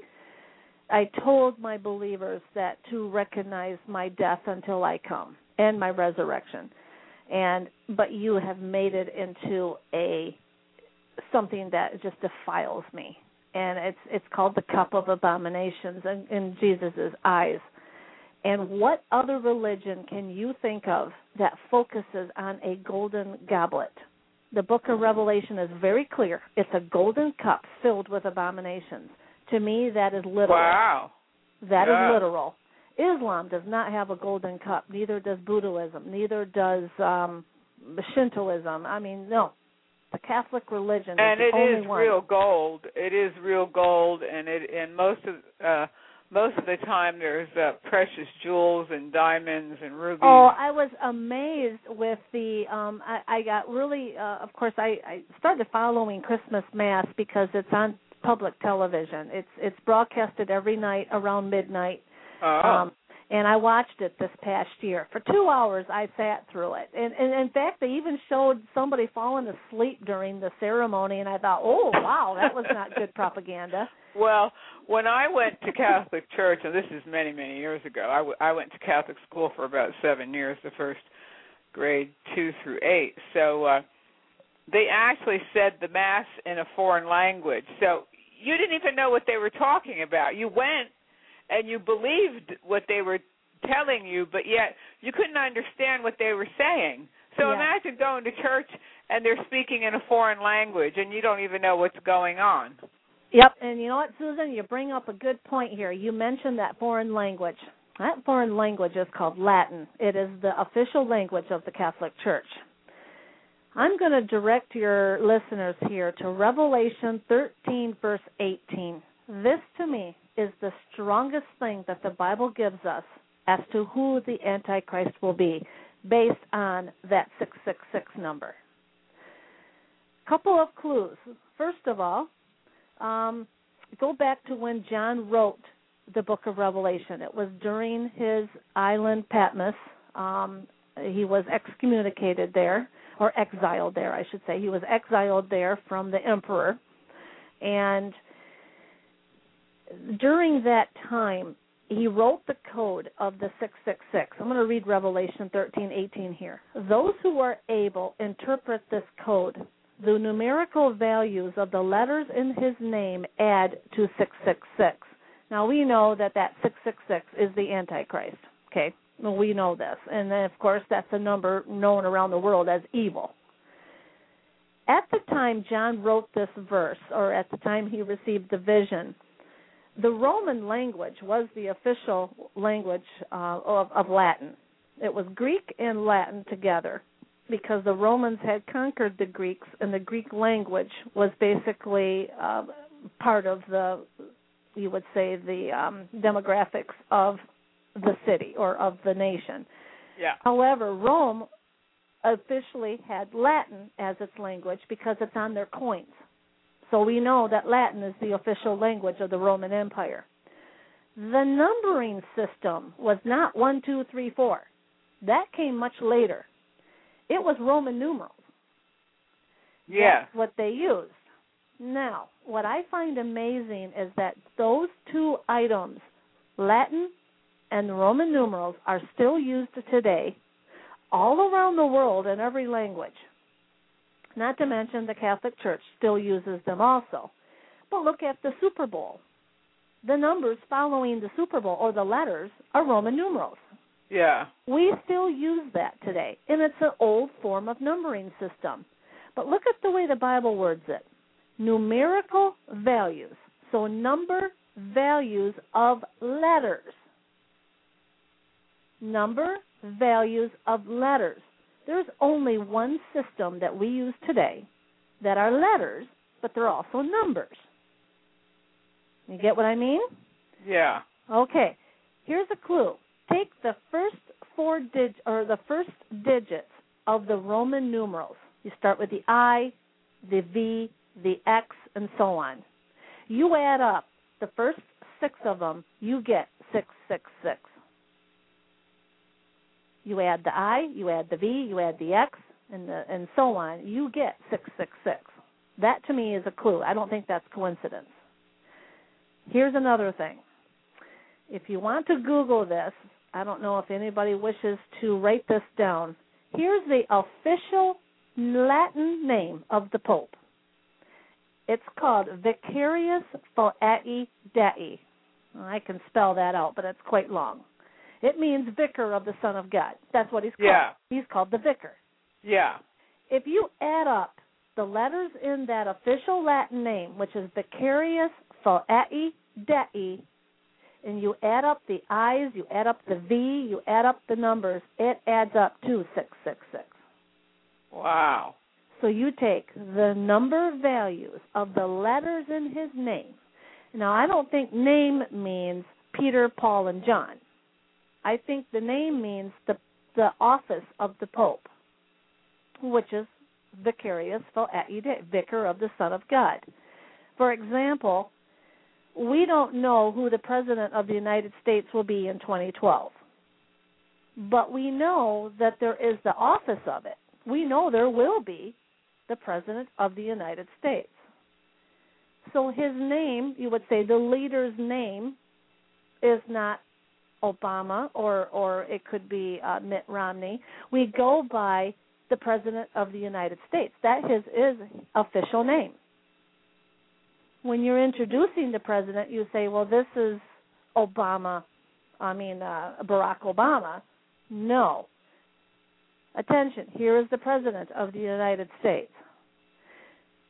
I told my believers that to recognize my death until I come and my resurrection. And but you have made it into a something that just defiles me, and it's it's called the cup of abominations in, in Jesus's eyes. And what other religion can you think of that focuses on a golden goblet? The book of Revelation is very clear. It's a golden cup filled with abominations. To me, that is literal.
Wow.
That
yeah.
is literal. Islam does not have a golden cup. Neither does Buddhism. Neither does um, Shintoism. I mean, no. The Catholic religion
and
is the only one.
And it is real gold. It is real gold, and it and most of uh, most of the time there's uh, precious jewels and diamonds and rubies.
Oh, I was amazed with the. Um, I, I got really. Uh, of course, I, I started following Christmas Mass because it's on public television. It's it's broadcasted every night around midnight.
Oh.
Um, and I watched it this past year. For two hours, I sat through it. And, and in fact, they even showed somebody falling asleep during the ceremony, and I thought, oh, wow, that was not good propaganda.
Well, when I went to Catholic church, and this is many, many years ago, I, w- I went to Catholic school for about seven years, the first grade two through eight. So uh, they actually said the Mass in a foreign language. So you didn't even know what they were talking about. You went and you believed what they were telling you, but yet you couldn't understand what they were saying. So
yeah.
imagine going to church and they're speaking in a foreign language and you don't even know what's going on.
Yep, and you know what, Susan? You bring up a good point here. You mentioned that foreign language. That foreign language is called Latin. It is the official language of the Catholic Church. I'm going to direct your listeners here to Revelation thirteen, verse eighteen. This, to me, is the strongest thing that the Bible gives us as to who the Antichrist will be, based on that six six six number. Couple of clues. First of all, um, go back to when John wrote the book of Revelation. It was during his island Patmos. Um, he was excommunicated there, or exiled there, I should say. He was exiled there from the emperor. And during that time, he wrote the code of the six six six. I'm going to read Revelation thirteen eighteen here. Those who are able interpret this code. The numerical values of the letters in his name add to six six six. Now, we know that that six six six is the Antichrist, okay? Well, we know this. And then, of course, that's a number known around the world as evil. At the time John wrote this verse, or at the time he received the vision, the Roman language was the official language uh, of, of Latin. It was Greek and Latin together, because the Romans had conquered the Greeks, and the Greek language was basically uh, part of the, you would say, the um, demographics of the city or of the nation.
Yeah.
However, Rome officially had Latin as its language because it's on their coins. So we know that Latin is the official language of the Roman Empire. The numbering system was not one, two, three, four. That came much later. It was Roman numerals.
Yeah.
That's what they used. Now, what I find amazing is that those two items, Latin and Roman numerals, are still used today all around the world in every language. Not to mention the Catholic Church still uses them also. But look at the Super Bowl. The numbers following the Super Bowl, or the letters, are Roman numerals.
Yeah.
We still use that today, and it's an old form of numbering system. But look at the way the Bible words it. Numerical values. So number values of letters. Number values of letters. There's only one system that we use today that are letters, but they're also numbers. You get what I mean?
Yeah.
Okay. Here's a clue. Take the first four dig or the first digits of the Roman numerals. You start with the I, the V, the X, and so on. You add up the first six of them, you get six six six. You add the I, you add the V, you add the X, and the, and so on. You get six six six. That to me is a clue. I don't think that's coincidence. Here's another thing. If you want to Google this, I don't know if anybody wishes to write this down. Here's the official Latin name of the Pope. It's called Vicarius Foedii Dei. I can spell that out, but it's quite long. It means vicar of the Son of God. That's what he's called.
Yeah.
He's called the vicar.
Yeah.
If you add up the letters in that official Latin name, which is Vicarius Foedii Dei, and you add up the I's, you add up the V, you add up the numbers, it adds up to six six six.
Wow.
So you take the number values of the letters in his name. Now, I don't think name means Peter, Paul, and John. I think the name means the the office of the Pope, which is Vicarius Foedii Dei, Vicar of the Son of God. For example, we don't know who the President of the United States will be in twenty twelve. But we know that there is the office of it. We know there will be the President of the United States. So his name, you would say the leader's name, is not Obama, or, or it could be uh, Mitt Romney. We go by the President of the United States. That his is official name. When you're introducing the president, you say, well, this is Obama, I mean, uh, Barack Obama. No. Attention, here is the President of the United States.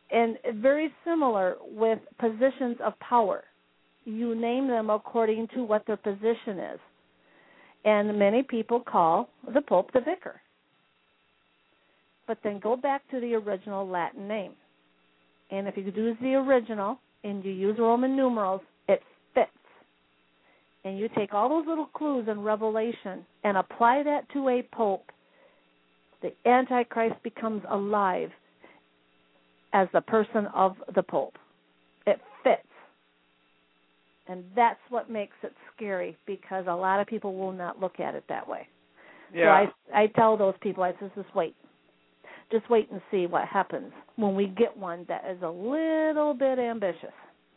And very similar with positions of power. You name them according to what their position is. And many people call the Pope the vicar. But then go back to the original Latin name. And if you use the original and you use Roman numerals, it fits. And you take all those little clues in Revelation and apply that to a pope, the Antichrist becomes alive as the person of the pope. It fits. And that's what makes it scary, because a lot of people will not look at it that way.
Yeah.
So I, I tell those people, I says, just wait. Just wait and see what happens when we get one that is a little bit ambitious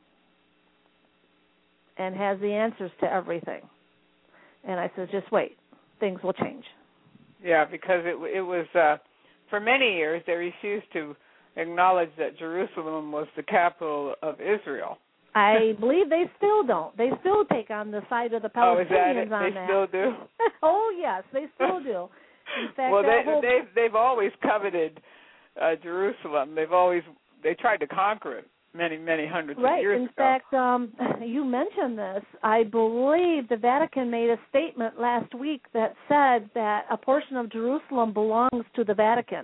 and has the answers to everything. And I said, just wait. Things will change.
Yeah, because it it was, uh, for many years, they refused to acknowledge that Jerusalem was the capital of Israel.
I believe they still don't. They still take on the side of the Palestinians
oh, is that it?
on
they
that.
Still do?
Oh, yes, they still do. In fact,
well, they,
whole...
they've they've always coveted uh, Jerusalem. They've always they tried to conquer it many many hundreds
right.
of years
In
ago.
Right. In fact, um, you mentioned this. I believe the Vatican made a statement last week that said that a portion of Jerusalem belongs to the Vatican.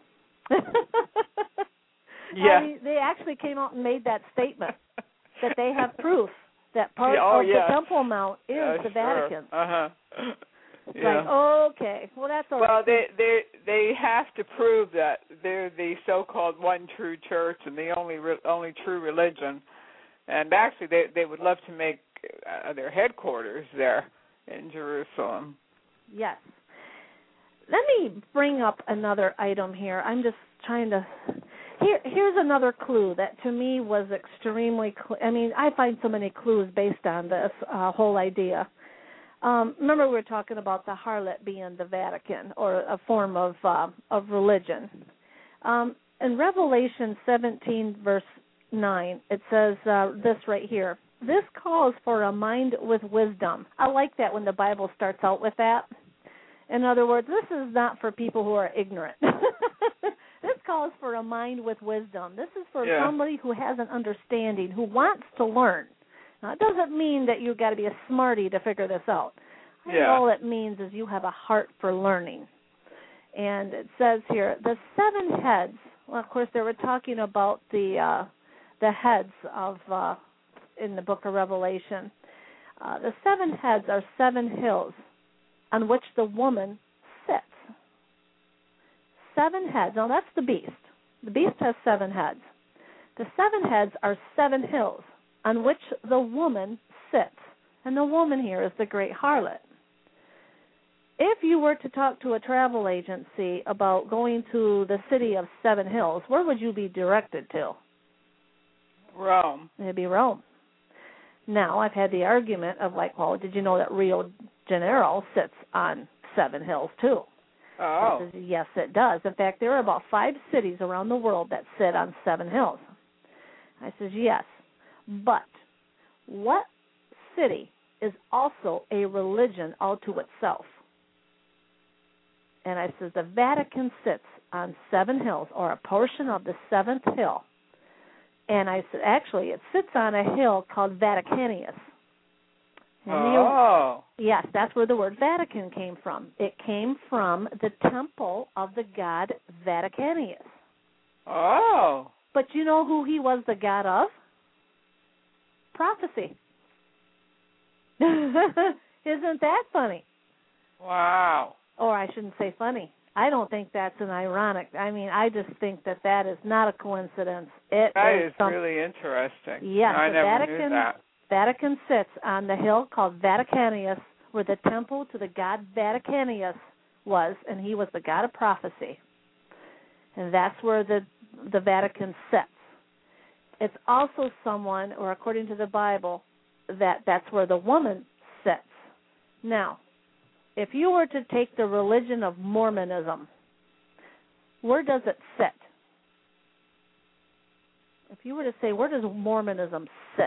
Yeah.
I mean, they actually came out and made that statement that they have proof that part
yeah, oh,
of
yeah.
the Temple Mount is
yeah,
the
sure.
Vatican.
Uh huh.
It's
yeah.
like, oh, okay, well, that's all
well,
right.
they they they have to prove that they're the so-called one true church and the only re- only true religion. And actually, they they would love to make uh, their headquarters there in Jerusalem.
Yes. Let me bring up another item here. I'm just trying to. Here, here's another clue that to me was extremely. Cl- I mean, I find so many clues based on this uh, whole idea. Um, remember, we were talking about the harlot being the Vatican, or a form of uh, of religion. Um, in Revelation seventeen, verse nine, it says uh, this right here. This calls for a mind with wisdom. I like that when the Bible starts out with that. In other words, this is not for people who are ignorant. This calls for a mind with wisdom. This is for
yeah.
somebody who has an understanding, who wants to learn. Now, it doesn't mean that you've got to be a smarty to figure this out. I think
yeah.
all it means is you have a heart for learning. And it says here, the seven heads, well, of course, they were talking about the uh, the heads of uh, in the book of Revelation. Uh, the seven heads are seven hills on which the woman sits. Seven heads. Now, that's the beast. The beast has seven heads. The seven heads are seven hills on which the woman sits. And the woman here is the great harlot. If you were to talk to a travel agency about going to the city of Seven Hills, where would you be directed to?
Rome.
It'd be Rome. Now, I've had the argument of like, well, did you know that Rio de Janeiro sits on Seven Hills too?
Oh.
Says, yes, it does. In fact, there are about five cities around the world that sit on Seven Hills. I says, yes. But what city is also a religion all to itself? And I says, the Vatican sits on Seven Hills, or a portion of the seventh hill. And I said, actually, it sits on a hill called Vaticanus. And
oh.
The, yes, that's where the word Vatican came from. It came from the temple of the god Vaticanus.
Oh.
But you know who he was the god of? Prophecy. Isn't that funny?
Wow.
Or I shouldn't say funny. I don't think that's an ironic. I mean, I just think that that is not a coincidence. It
that
is
is
some,
really interesting.
Yes,
I
the
never
Vatican,
knew that.
Vatican sits on the hill called Vaticanus, where the temple to the god Vaticanus was, and he was the god of prophecy. And that's where the the Vatican sits. It's also someone, or according to the Bible, that that's where the woman sits. Now, if you were to take the religion of Mormonism, where does it sit? If you were to say, where does Mormonism sit?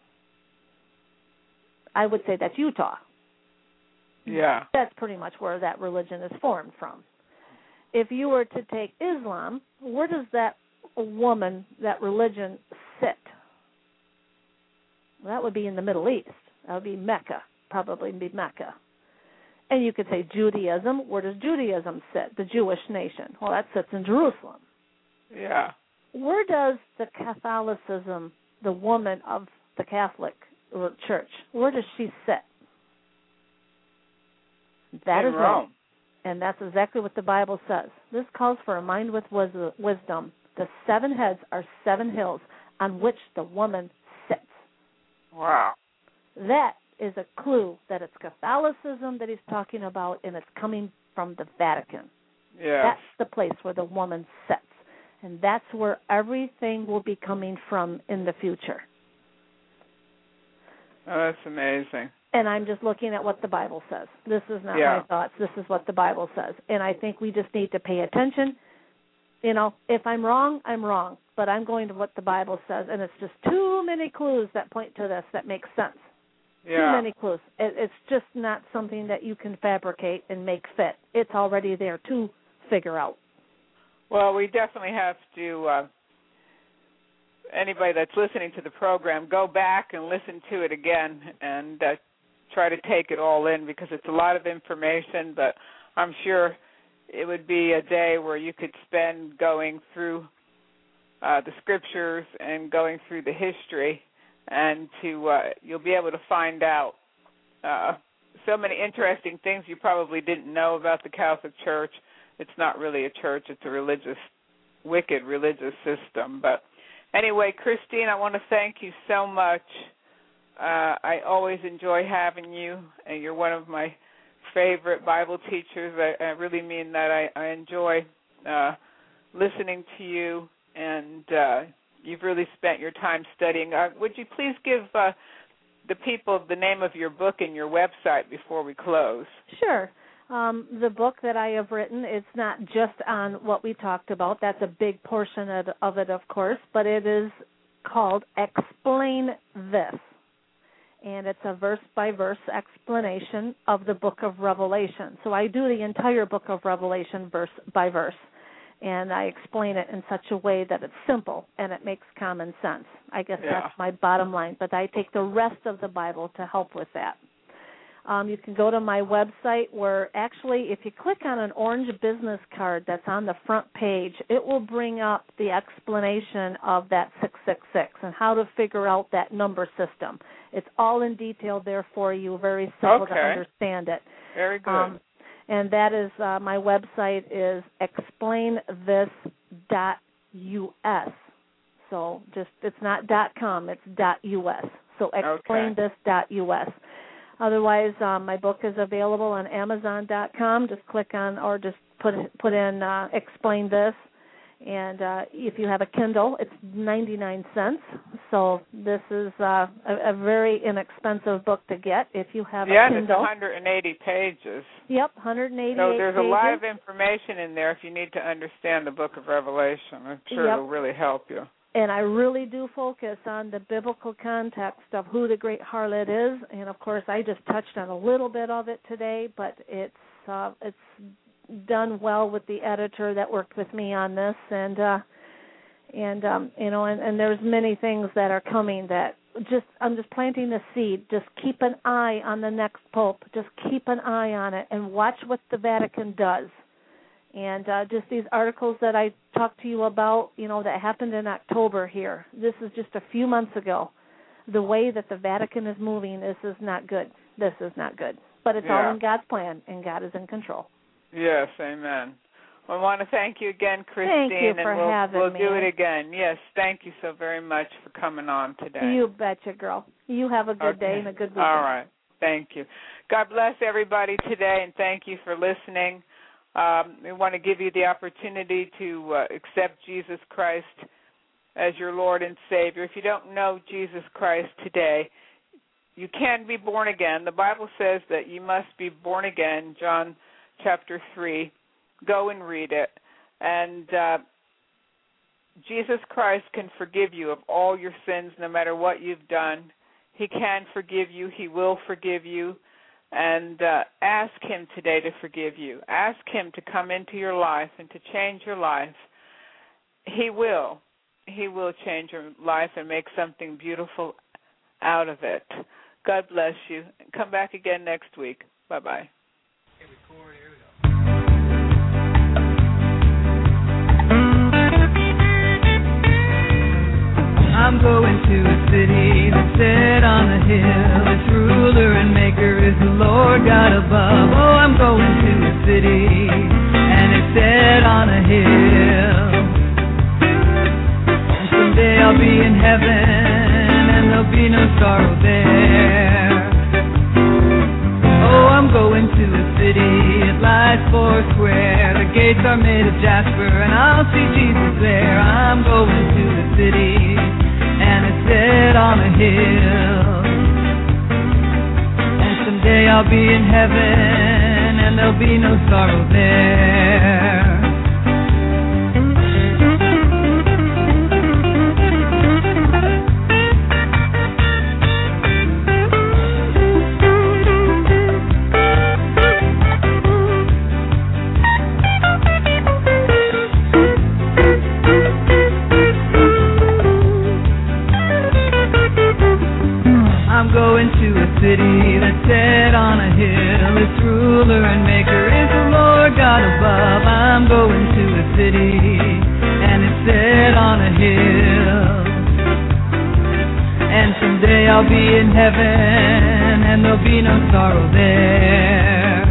I would say that's Utah.
Yeah.
That's pretty much where that religion is formed from. If you were to take Islam, where does that woman, that religion, sit? Well, that would be in the Middle East. That would be Mecca, probably be Mecca. And you could say Judaism. Where does Judaism sit? The Jewish nation. Well, that sits in Jerusalem.
Yeah.
Where does the Catholicism, the woman of the Catholic Church, where does she sit? That
in
is
Rome.
Rome. And that's exactly what the Bible says. This calls for a mind with wisdom. The seven heads are seven hills on which the woman sits.
Wow.
That is a clue that it's Catholicism that he's talking about, and it's coming from the Vatican.
Yes.
That's the place where the woman sits. And that's where everything will be coming from in the future.
Oh, that's amazing.
And I'm just looking at what the Bible says. This is not
yeah.
my thoughts. This is what the Bible says. And I think we just need to pay attention. You know, if I'm wrong, I'm wrong. But I'm going to what the Bible says. And it's just too many clues that point to this that make sense.
Yeah.
Too many clues. It, it's just not something that you can fabricate and make fit. It's already there to figure out.
Well, we definitely have to, uh, anybody that's listening to the program, go back and listen to it again and uh, try to take it all in, because it's a lot of information, but I'm sure it would be a day where you could spend going through uh, the scriptures and going through the history, and to uh, you'll be able to find out uh, so many interesting things you probably didn't know about the Catholic Church. It's not really a church. It's a religious, wicked religious system. But anyway, Christine, I want to thank you so much. Uh, I always enjoy having you, and you're one of my favorite Bible teachers. I, I really mean that. I, I enjoy uh, listening to you, and uh, you've really spent your time studying. Uh, would you please give uh, the people the name of your book and your website before we close?
Sure. Um, the book that I have written, it's not just on what we talked about. That's a big portion of, of it, of course, but it is called Explain This. And it's a verse-by-verse explanation of the book of Revelation. So I do the entire book of Revelation verse by verse, and I explain it in such a way that it's simple and it makes common sense. I guess
yeah.
that's my bottom line, but I take the rest of the Bible to help with that. Um, you can go to my website where actually if you click on an orange business card that's on the front page, it will bring up the explanation of that six six six and how to figure out that number system. It's all in detail there for you, very simple
okay.
to understand it.
Very good.
Um, and that is, uh, my website is explain this dot U S. So just, it's not .com, it's .us. So explain this dot U S. Otherwise, um, my book is available on Amazon dot com. Just click on, or just put put in uh, Explain This. And uh, if you have a Kindle, it's ninety-nine cents. So this is uh, a, a very inexpensive book to get if you have
yeah,
a Kindle.
Yeah, it's one hundred eighty pages.
Yep, one hundred eighty-eight
so there's
pages.
a lot of information in there if you need to understand the book of Revelation. I'm sure
yep.
it'll really help you.
And I really do focus on the biblical context of who the great harlot is. And, of course, I just touched on a little bit of it today, but it's uh, it's done well with the editor that worked with me on this. And, uh, and um, you know, and, and there's many things that are coming that just I'm just planting the seed. Just keep an eye on the next pope. Just keep an eye on it and watch what the Vatican does. And uh, just these articles that I talked to you about, you know, that happened in October here. This is just a few months ago. The way that the Vatican is moving, this is not good. This is not good. But it's
yeah.
all in God's plan, and God is in control.
Yes, amen. Well, I want to thank you again, Christine.
Thank you for
and we'll,
having
we'll
me.
do it again. Yes, thank you so very much for coming on today.
You betcha, girl. You have a good
okay.
day and a good weekend.
All right. Thank you. God bless everybody today, and thank you for listening. Um, we want to give you the opportunity to uh, accept Jesus Christ as your Lord and Savior. If you don't know Jesus Christ today, you can be born again. The Bible says that you must be born again, John chapter three. Go and read it. And uh, Jesus Christ can forgive you of all your sins, no matter what you've done. He can forgive you. He will forgive you. And uh, ask him today to forgive you. Ask him to come into your life and to change your life. he will. He will change your life and make something beautiful out of it. God bless you. Come back again next week. Bye-bye.
I'm going to a city that's set on a hill. Its ruler and maker is the Lord God above. Oh, I'm going to a city, and it's set on a hill. And someday I'll be in heaven, and there'll be no sorrow there. Oh, I'm going to a city, it lies four square. The gates are made of jasper, and I'll see Jesus there. I'm going to a city, and it's set on a hill. And someday I'll be in heaven, and there'll be no sorrow there. Going to a city that's set on a hill. Its ruler and maker is the Lord God above. I'm going to a city, and it's set on a hill. And someday I'll be in heaven, and there'll be no sorrow there.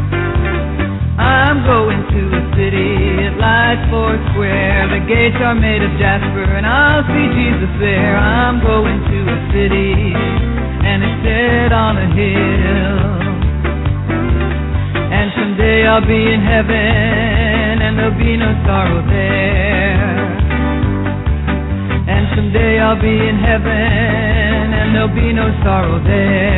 I'm going to a city, it lies four square. The gates are made of jasper, and I'll see Jesus there. I'm going to a city, and it's set on a hill. And someday I'll be in heaven, and there'll be no sorrow there. And someday I'll be in heaven, and there'll be no sorrow there.